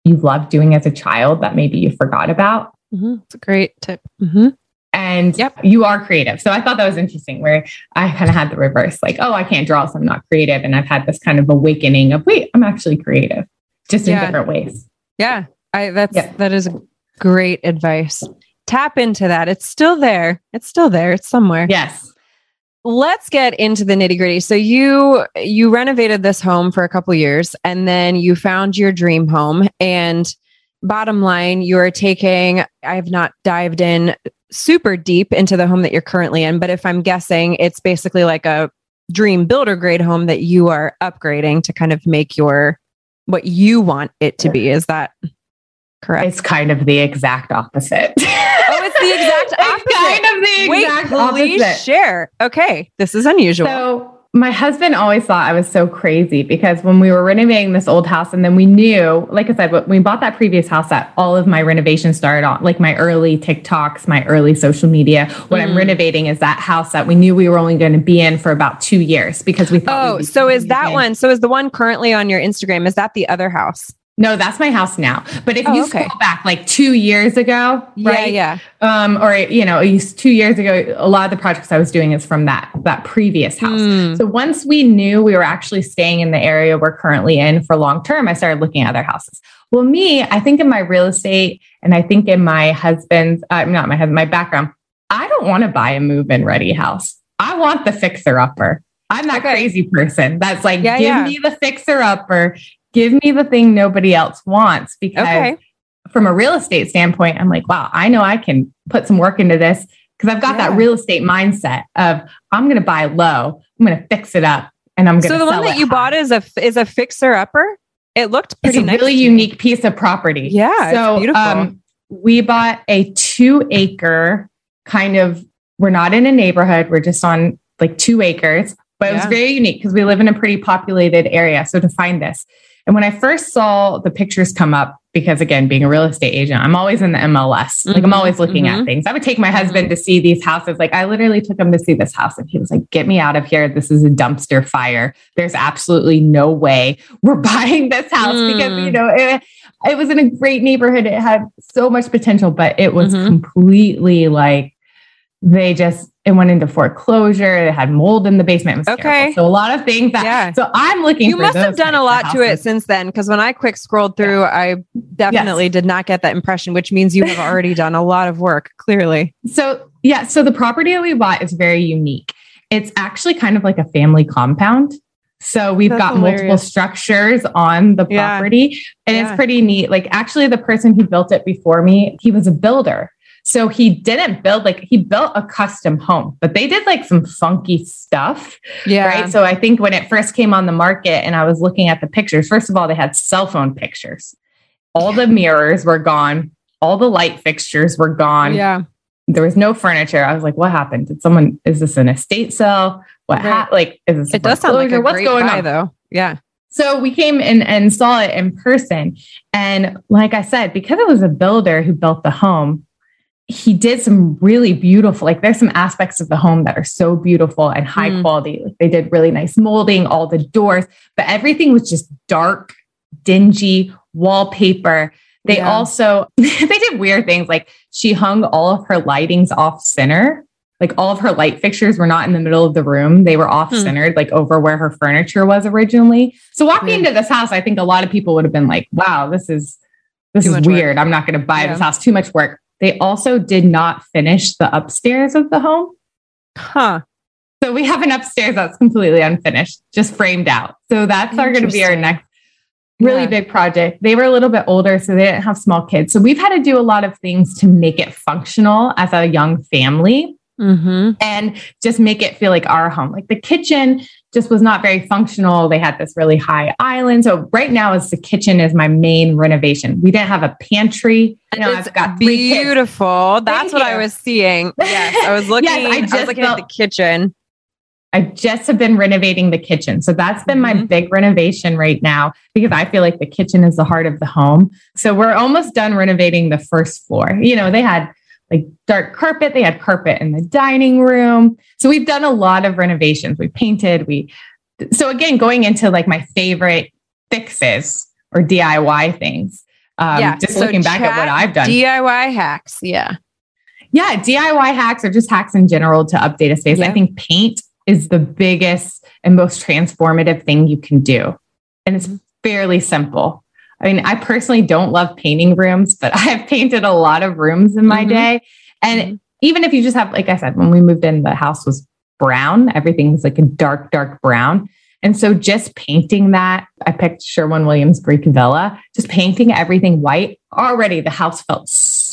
you loved doing as a child that maybe you forgot about. Mm-hmm. It's a great tip. Mm-hmm. And yep. you are creative. So I thought that was interesting where I kind of had the reverse, like, oh, I can't draw, so I'm not creative. And I've had this kind of awakening of, wait, I'm actually creative, just in yeah. different ways. Yeah. I, that's, yeah. that is great advice. Tap into that. It's still there. It's still there. It's somewhere. Yes. Let's get into the nitty gritty. So you, you renovated this home for a couple years and then you found your dream home, and bottom line, you are taking, I have not dived in super deep into the home that you're currently in, but if I'm guessing, it's basically like a dream builder grade home that you are upgrading to kind of make your, what you want it to be. Is that correct? It's kind of the exact opposite. Oh, it's the exact opposite. It's kind of the Wait, exact please opposite. Share. Okay. This is unusual. So my husband always thought I was so crazy because when we were renovating this old house, and then we knew, like I said, when we bought that previous house, that all of my renovations started on, like my early TikToks, my early social media. What mm. I'm renovating is that house that we knew we were only going to be in for about two years because we thought. Oh, so is that in. one? So is the one currently on your Instagram? Is that the other house? No, that's my house now. But if oh, you okay. scroll back like two years ago, yeah, right? Yeah. Um, or, you know, two years ago, a lot of the projects I was doing is from that, that previous house. Mm. So once we knew we were actually staying in the area we're currently in for long term, I started looking at other houses. Well, me, I think in my real estate and I think in my husband's, uh, not my husband, my background, I don't want to buy a move-in ready house. I want the fixer-upper. I'm that okay. crazy person that's like, yeah, give yeah. me the fixer-upper. Give me the thing nobody else wants, because okay. from a real estate standpoint, I'm like, wow, I know I can put some work into this because I've got yeah. that real estate mindset of I'm going to buy low, I'm going to fix it up, and I'm going to So the sell one that it you high. bought is a is a fixer upper. It looked pretty It's a nice really unique piece of property. Yeah, so it's beautiful. Um, we bought a two acre kind of. We're not in a neighborhood. We're just on like two acres, but it yeah. was very unique because we live in a pretty populated area. So to find this. And when I first saw the pictures come up, because again, being a real estate agent, I'm always in the M L S. Mm-hmm, like I'm always looking mm-hmm. at things. I would take my husband to see these houses. Like I literally took him to see this house and he was like, get me out of here. This is a dumpster fire. There's absolutely no way we're buying this house mm. because, you know, it, it was in a great neighborhood. It had so much potential, but it was mm-hmm. completely like, they just, it went into foreclosure. It had mold in the basement. It was okay. terrible. So a lot of things that, yeah. so I'm looking you for must have done a lot to it since then. Cause when I quick scrolled through, yeah. I definitely yes. did not get that impression, which means you have already done a lot of work, clearly. So yeah. So the property that we bought is very unique. It's actually kind of like a family compound. So we've That's got hilarious. multiple structures on the property yeah. and yeah. it's pretty neat. Like actually the person who built it before me, he was a builder. So he didn't build, like he built a custom home, but they did like some funky stuff. Yeah. Right. So I think when it first came on the market and I was looking at the pictures, first of all, they had cell phone pictures. All the mirrors were gone. All the light fixtures were gone. Yeah. There was no furniture. I was like, what happened? Did someone, is this an estate sale? What right. ha- like, is this it does sound like a What's great going buy, on though. Yeah. So we came in and saw it in person. And like I said, because it was a builder who built the home, he did some really beautiful, like there's some aspects of the home that are so beautiful and high mm. quality. Like they did really nice molding, all the doors, but everything was just dark, dingy wallpaper. They yeah. also, they did weird things. Like she hung all of her lightings off center. Like all of her light fixtures were not in the middle of the room. They were off centered, hmm. like over where her furniture was originally. So walking yeah. into this house, I think a lot of people would have been like, wow, this is, this Too is weird. Work. I'm not going to buy yeah. this house. Too much work. They also did not finish the upstairs of the home. Huh. So we have an upstairs that's completely unfinished, just framed out. So that's our going to be our next really yeah. big project. They were a little bit older, so they didn't have small kids. So we've had to do a lot of things to make it functional as a young family. Mm-hmm. And just make it feel like our home. Like the kitchen just was not very functional. They had this really high island. So right now is the kitchen is my main renovation. We didn't have a pantry. You know, it's I've got three beautiful. Kids. That's Thank what you. I was seeing. Yes, I was looking. yes, I, just I was looking felt, at the kitchen. I just have been renovating the kitchen. So that's been mm-hmm. my big renovation right now because I feel like the kitchen is the heart of the home. So we're almost done renovating the first floor. You know, they had like dark carpet. They had carpet in the dining room. So we've done a lot of renovations. We painted, we, so again, going into like my favorite fixes or D I Y things. Um, yeah. just So looking back at what I've done. D I Y hacks. Yeah. Yeah. D I Y hacks or just hacks in general to update a space. Yeah. I think paint is the biggest and most transformative thing you can do. And it's fairly simple. I mean, I personally don't love painting rooms, but I've painted a lot of rooms in my mm-hmm. day. And mm-hmm. even if you just have, like I said, when we moved in, the house was brown. Everything was like a dark, dark brown. And so just painting that, I picked Sherwin-Williams Greek Villa, just painting everything white. Already the house felt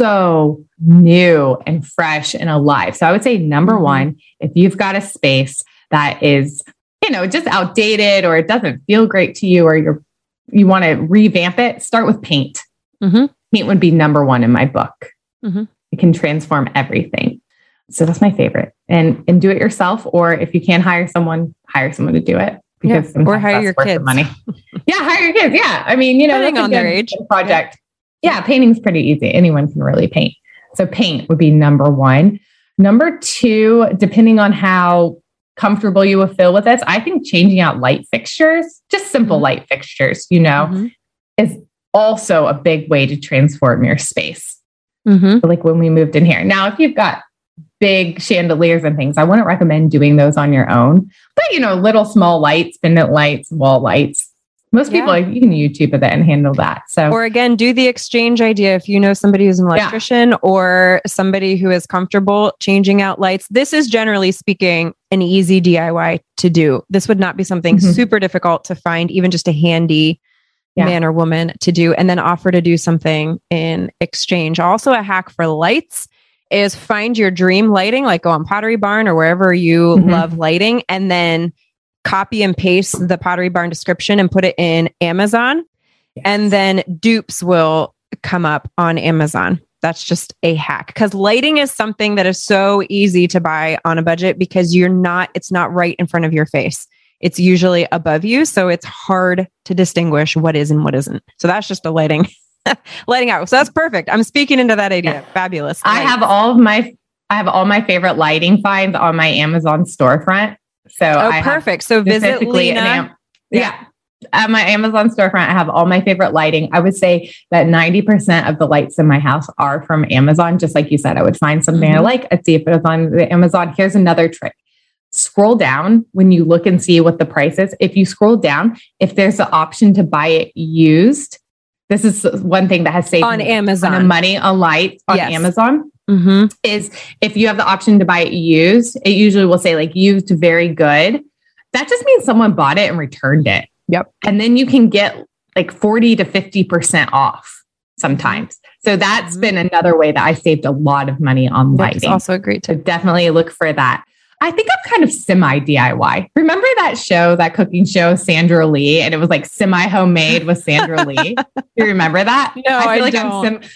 so new and fresh and alive. So I would say number mm-hmm. one, if you've got a space that is, you know, just outdated or it doesn't feel great to you or you're, you want to revamp it, start with paint. Mm-hmm. Paint would be number one in my book. Mm-hmm. It can transform everything. So that's my favorite. And and do it yourself, or if you can't hire someone, hire someone to do it. Because yeah, or hire your kids. Money. Yeah, hire your kids. Yeah, I mean, you know, depending on their age project. Yeah. yeah, painting's pretty easy. Anyone can really paint. So paint would be number one. Number two, depending on how comfortable you will feel with this, I think changing out light fixtures, just simple mm-hmm. light fixtures, you know, mm-hmm. is also a big way to transform your space. Mm-hmm. Like when we moved in here. Now, if you've got big chandeliers and things, I wouldn't recommend doing those on your own. But, you know, little small lights, pendant lights, wall lights. Most people, yeah. you can YouTube it and handle that. So, or again, do the exchange idea. If you know somebody who's an electrician yeah. or somebody who is comfortable changing out lights, this is generally speaking an easy D I Y to do. This would not be something mm-hmm. super difficult to find, even just a handy yeah. man or woman to do, and then offer to do something in exchange. Also, a hack for lights is find your dream lighting, like go on Pottery Barn or wherever you mm-hmm. love lighting, and then copy and paste the Pottery Barn description and put it in Amazon. Yes. And then dupes will come up on Amazon. That's just a hack, because lighting is something that is so easy to buy on a budget because you're not, it's not right in front of your face. It's usually above you. So it's hard to distinguish what is and what isn't. So that's just a lighting lighting out. So that's perfect. I'm speaking into that idea. Yeah. Fabulous. I have all of my, I have all my favorite lighting finds on my Amazon storefront. So oh, I perfect. So visit Lena. Am- yeah. yeah. At my Amazon storefront, I have all my favorite lighting. I would say that ninety percent of the lights in my house are from Amazon. Just like you said, I would find something mm-hmm. I like. I'd see if it was on the Amazon. Here's another trick. Scroll down when you look and see what the price is. If you scroll down, if there's the option to buy it used, this is one thing that has saved on Amazon on money on lights on yes. Amazon. Mm-hmm. Is if you have the option to buy it used, it usually will say like used very good. That just means someone bought it and returned it. Yep. And then you can get like forty to fifty percent off sometimes. So that's mm-hmm. been another way that I saved a lot of money on lighting. That's also a great tip. So definitely look for that. I think I'm kind of semi D I Y. Remember that show, that cooking show, Sandra Lee, and it was like semi homemade with Sandra Lee. You remember that? No, I, feel I like don't. I'm sim-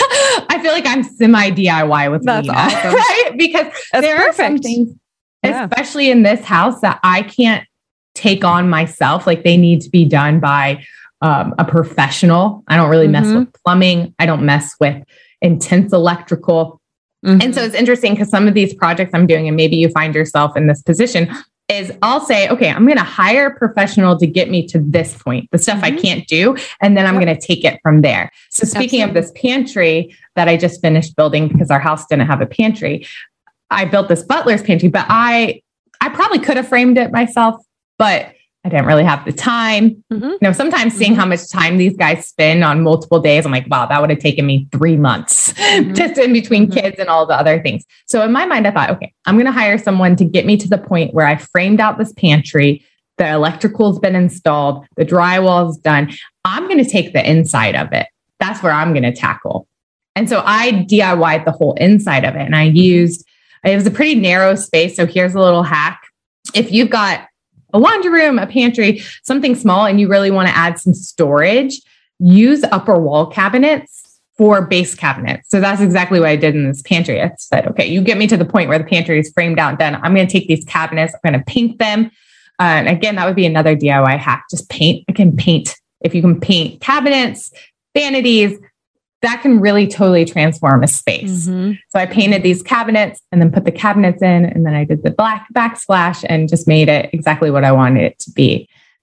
I feel like I'm semi D I Y with That's Lena, awesome. right? Because That's there perfect. are some things, yeah. especially in this house, that I can't take on myself. Like they need to be done by um, a professional. I don't really mm-hmm. mess with plumbing. I don't mess with intense electrical. Mm-hmm. And so it's interesting because some of these projects I'm doing, and maybe you find yourself in this position, is I'll say, okay, I'm going to hire a professional to get me to this point, the stuff mm-hmm. I can't do. And then I'm yep. going to take it from there. So speaking Absolutely. of this pantry that I just finished building because our house didn't have a pantry, I built this butler's pantry, but I, I probably could have framed it myself, but I didn't really have the time. Mm-hmm. You know, sometimes seeing mm-hmm. how much time these guys spend on multiple days, I'm like, wow, that would have taken me three months mm-hmm. just in between mm-hmm. kids and all the other things. So in my mind, I thought, okay, I'm going to hire someone to get me to the point where I framed out this pantry. The electrical's been installed. The drywall's done. I'm going to take the inside of it. That's where I'm going to tackle. And so I D I Y'd the whole inside of it. And I used, it was a pretty narrow space. So here's a little hack. If you've got a laundry room, a pantry, something small, and you really want to add some storage, use upper wall cabinets for base cabinets. So that's exactly what I did in this pantry. I said, okay, you get me to the point where the pantry is framed out, then I'm going to take these cabinets, I'm going to paint them. Uh, and again, that would be another D I Y hack. Just paint. I can paint. If you can paint cabinets, vanities, that can really totally transform a space. Mm-hmm. So I painted these cabinets and then put the cabinets in, and then I did the black backsplash and just made it exactly what I wanted it to be.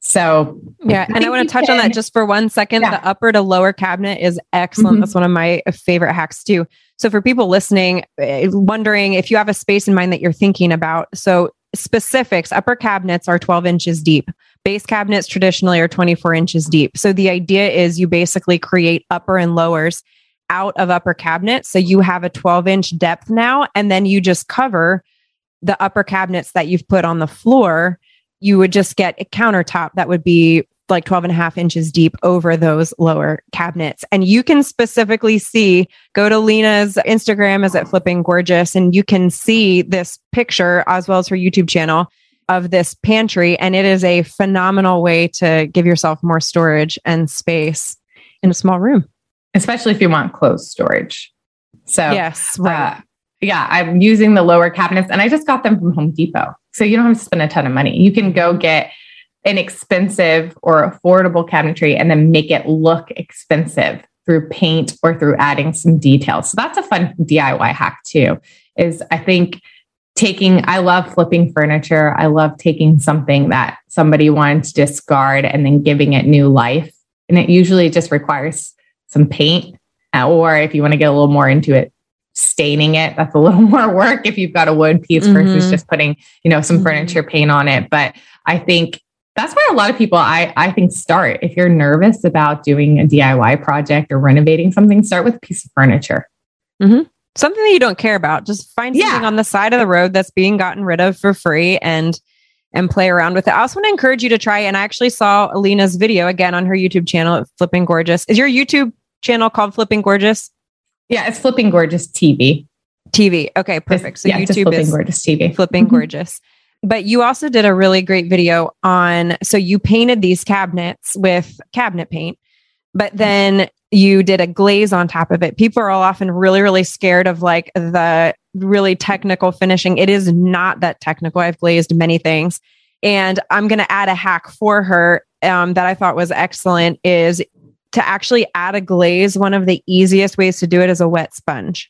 So yeah. And I want to touch can, on that just for one second. Yeah. The upper to lower cabinet is excellent. Mm-hmm. That's one of my favorite hacks too. So for people listening, wondering if you have a space in mind that you're thinking about. So specifics, upper cabinets are twelve inches deep. Base cabinets traditionally are twenty-four inches deep. So the idea is you basically create upper and lowers out of upper cabinets. So you have a twelve inch depth now, and then you just cover the upper cabinets that you've put on the floor. You would just get a countertop that would be like twelve and a half inches deep over those lower cabinets. And you can specifically see, go to Lena's Instagram is at Flipping Gorgeous, and you can see this picture as well as her YouTube channel of this pantry. And it is a phenomenal way to give yourself more storage and space in a small room. Especially if you want closed storage. So yes, right. Uh, yeah, I'm using the lower cabinets, and I just got them from Home Depot. So you don't have to spend a ton of money. You can go get an expensive or affordable cabinetry and then make it look expensive through paint or through adding some details. So that's a fun D I Y hack too, is I think taking, I love flipping furniture. I love taking something that somebody wanted to discard and then giving it new life. And it usually just requires some paint, or if you want to get a little more into it, staining it. That's a little more work if you've got a wood piece mm-hmm. versus just putting, you know, some mm-hmm. furniture paint on it. But I think that's where a lot of people, I, I think, start. If you're nervous about doing a D I Y project or renovating something, start with a piece of furniture. Mm-hmm. Something that you don't care about. Just find something yeah. on the side of the road that's being gotten rid of for free and and play around with it. I also want to encourage you to try, and I actually saw Alina's video again on her YouTube channel, Flipping Gorgeous. Is your YouTube channel called Flipping Gorgeous? Yeah, it's Flipping Gorgeous T V. T V. Okay, perfect. So yeah, YouTube Flipping is Gorgeous T V. Flipping Gorgeous. But you also did a really great video on, so you painted these cabinets with cabinet paint, but then you did a glaze on top of it. People are all often really, really scared of like the really technical finishing. It is not that technical. I've glazed many things. And I'm going to add a hack for her um, that I thought was excellent is to actually add a glaze. One of the easiest ways to do it is a wet sponge.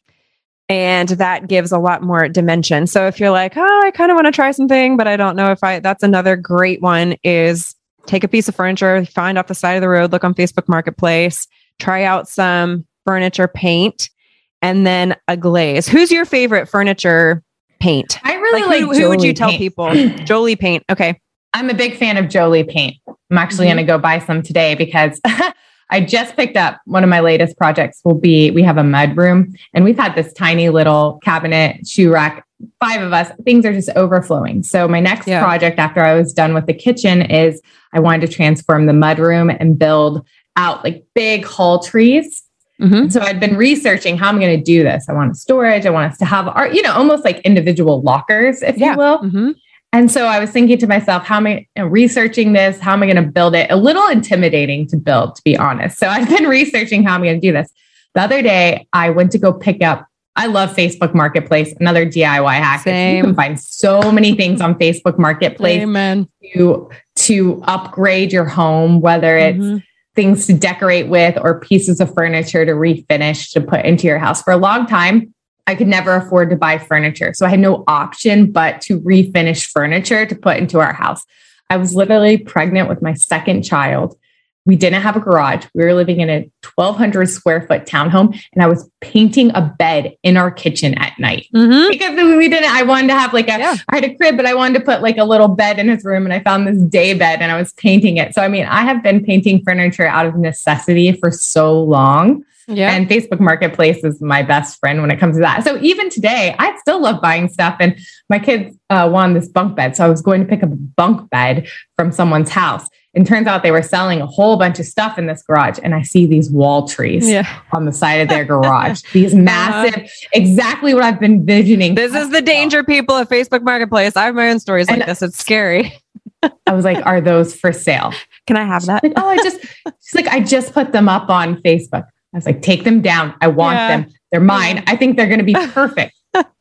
And that gives a lot more dimension. So if you're like, oh, I kind of want to try something, but I don't know if I, that's another great one is take a piece of furniture, find off the side of the road, look on Facebook Marketplace, try out some furniture paint, and then a glaze. Who's your favorite furniture paint? I really like, like who, who would you tell paint. people? Jolie paint. Okay. I'm a big fan of Jolie paint. I'm actually mm-hmm. going to go buy some today because I just picked up one of my latest projects will be, we have a mud room and we've had this tiny little cabinet, shoe rack, five of us, things are just overflowing. So my next yeah. project after I was done with the kitchen is I wanted to transform the mud room and build out like big hall trees. Mm-hmm. So I'd been researching how I'm going to do this. I want storage. I want us to have our, you know, almost like individual lockers, if yeah. you will. Mm-hmm. And so I was thinking to myself, how am I you know, researching this? How am I going to build it? A little intimidating to build, to be honest. So I've been researching how I'm going to do this. The other day, I went to go pick up, I love Facebook Marketplace, another D I Y hack. Same. You can find so many things on Facebook Marketplace Amen. to, to upgrade your home, whether it's mm-hmm. things to decorate with or pieces of furniture to refinish to put into your house. For a long time, I could never afford to buy furniture. So I had no option but to refinish furniture to put into our house. I was literally pregnant with my second child. We didn't have a garage. We were living in a twelve hundred square foot townhome, and I was painting a bed in our kitchen at night mm-hmm. because we didn't, I wanted to have like a, yeah. I had a crib, but I wanted to put like a little bed in his room, and I found this day bed and I was painting it. So, I mean, I have been painting furniture out of necessity for so long. Yeah. And Facebook Marketplace is my best friend when it comes to that. So even today, I still love buying stuff. And my kids uh, wanted this bunk bed. So I was going to pick up a bunk bed from someone's house. And turns out they were selling a whole bunch of stuff in this garage. And I see these wall trees yeah. on the side of their garage. These massive, uh, exactly what I've been envisioning. This is the danger, people, at Facebook Marketplace. I have my own stories like and this. It's scary. I was like, are those for sale? Can I have that? Like, oh, I just, she's like, I just put them up on Facebook. I was like, take them down. I want yeah. them. They're mine. I think they're going to be perfect.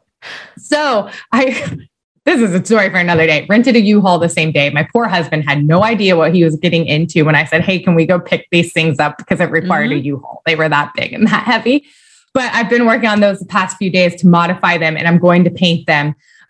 So I, this is a story for another day. Rented a U-Haul the same day. My poor husband had no idea what he was getting into when I said, hey, can we go pick these things up? Because it required mm-hmm. a U-Haul. They were that big and that heavy. But I've been working on those the past few days to modify them, and I'm going to paint them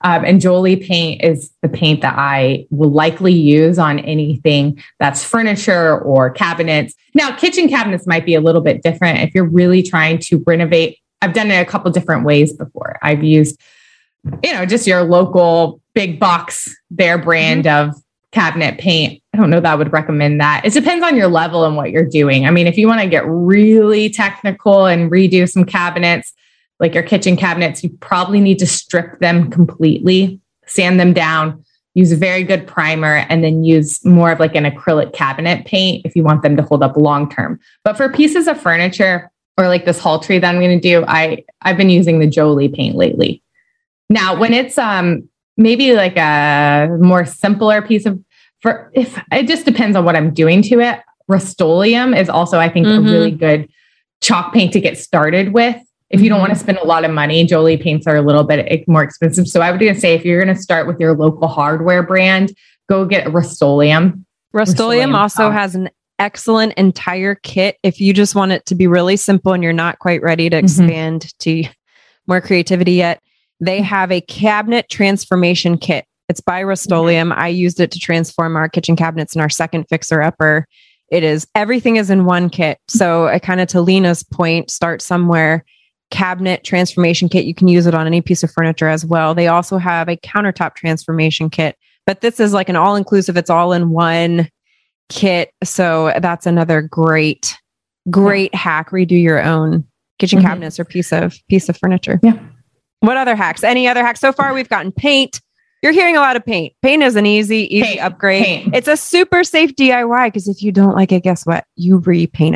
Um, and Jolie paint is the paint that I will likely use on anything that's furniture or cabinets. Now, kitchen cabinets might be a little bit different. If you're really trying to renovate, I've done it a couple different ways before. I've used, you know, just your local big box, their brand mm-hmm. of cabinet paint. I don't know that I would recommend that. It depends on your level and what you're doing. I mean, if you want to get really technical and redo some cabinets, like your kitchen cabinets, you probably need to strip them completely, sand them down, use a very good primer, and then use more of like an acrylic cabinet paint if you want them to hold up long term. But for pieces of furniture or like this hall tree that I'm going to do, I, I've been using the Jolie paint lately. Now, when it's um maybe like a more simpler piece of, for if it just depends on what I'm doing to it. Rust-Oleum is also, I think, mm-hmm. a really good chalk paint to get started with. If you don't want to spend a lot of money, Jolie paints are a little bit more expensive. So I would just say, if you're going to start with your local hardware brand, go get Rust-Oleum. Rust-Oleum also chalk. Has an excellent entire kit. If you just want it to be really simple and you're not quite ready to expand mm-hmm. to more creativity yet, they have a cabinet transformation kit. It's by Rust-Oleum. Mm-hmm. I used it to transform our kitchen cabinets in our second fixer-upper. It is, everything is in one kit. So I kind of, to Lena's point, start somewhere. Cabinet transformation kit. You can use it on any piece of furniture as well. They also have a countertop transformation kit, but this is like an all-inclusive, it's all in one kit. So that's another great, great yeah. hack. Redo your own kitchen mm-hmm. cabinets or piece of piece of furniture. Yeah. What other hacks? Any other hacks? So far, we've gotten paint. You're hearing a lot of paint. Paint is an easy, easy paint, upgrade. Paint. It's a super safe D I Y because if you don't like it, guess what? You repaint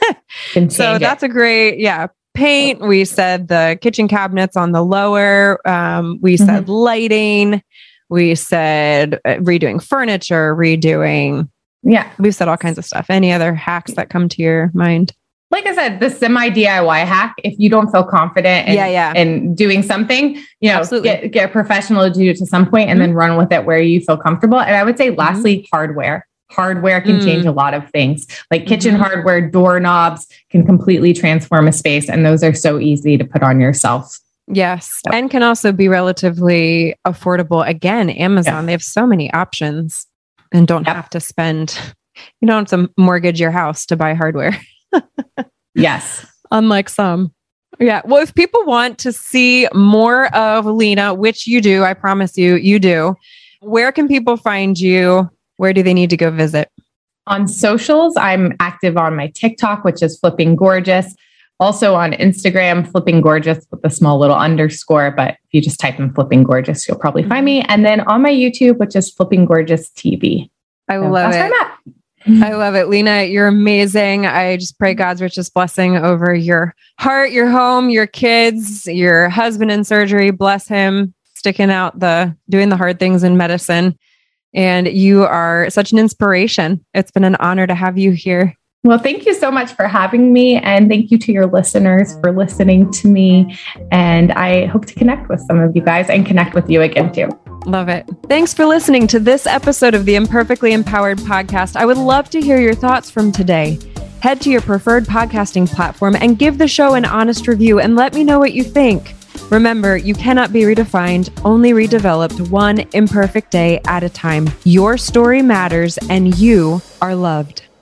it. So that's it. a great, yeah. Paint. We said the kitchen cabinets on the lower. Um, we said mm-hmm. lighting. We said uh, redoing furniture, redoing. Yeah. We've said all kinds of stuff. Any other hacks that come to your mind? Like I said, the semi D I Y hack, if you don't feel confident in, yeah, yeah. in doing something, you know, get, get a professional to do it to some point and mm-hmm. then run with it where you feel comfortable. And I would say, lastly, mm-hmm. hardware. Hardware can mm. change a lot of things. Like kitchen mm-hmm. hardware, doorknobs can completely transform a space. And those are so easy to put on yourself. Yes. So. And can also be relatively affordable. Again, Amazon, yes. they have so many options and don't yep. have to spend, you don't have to mortgage your house to buy hardware. Yes. Unlike some. Yeah. Well, if people want to see more of Lena, which you do, I promise you, you do, where can people find you? Where do they need to go visit? On socials, I'm active on my TikTok, which is Flipping Gorgeous. Also on Instagram, Flipping Gorgeous with a small little underscore. But if you just type in Flipping Gorgeous, you'll probably find me. And then on my YouTube, which is Flipping Gorgeous T V. I so love it. I love it. Lena, you're amazing. I just pray God's richest blessing over your heart, your home, your kids, your husband in surgery. Bless him, sticking out the, doing the hard things in medicine. And you are such an inspiration. It's been an honor to have you here. Well, thank you so much for having me. And thank you to your listeners for listening to me. And I hope to connect with some of you guys and connect with you again too. Love it. Thanks for listening to this episode of the Imperfectly Empowered podcast. I would love to hear your thoughts from today. Head to your preferred podcasting platform and give the show an honest review and let me know what you think. Remember, you cannot be redefined, only redeveloped one imperfect day at a time. Your story matters and you are loved.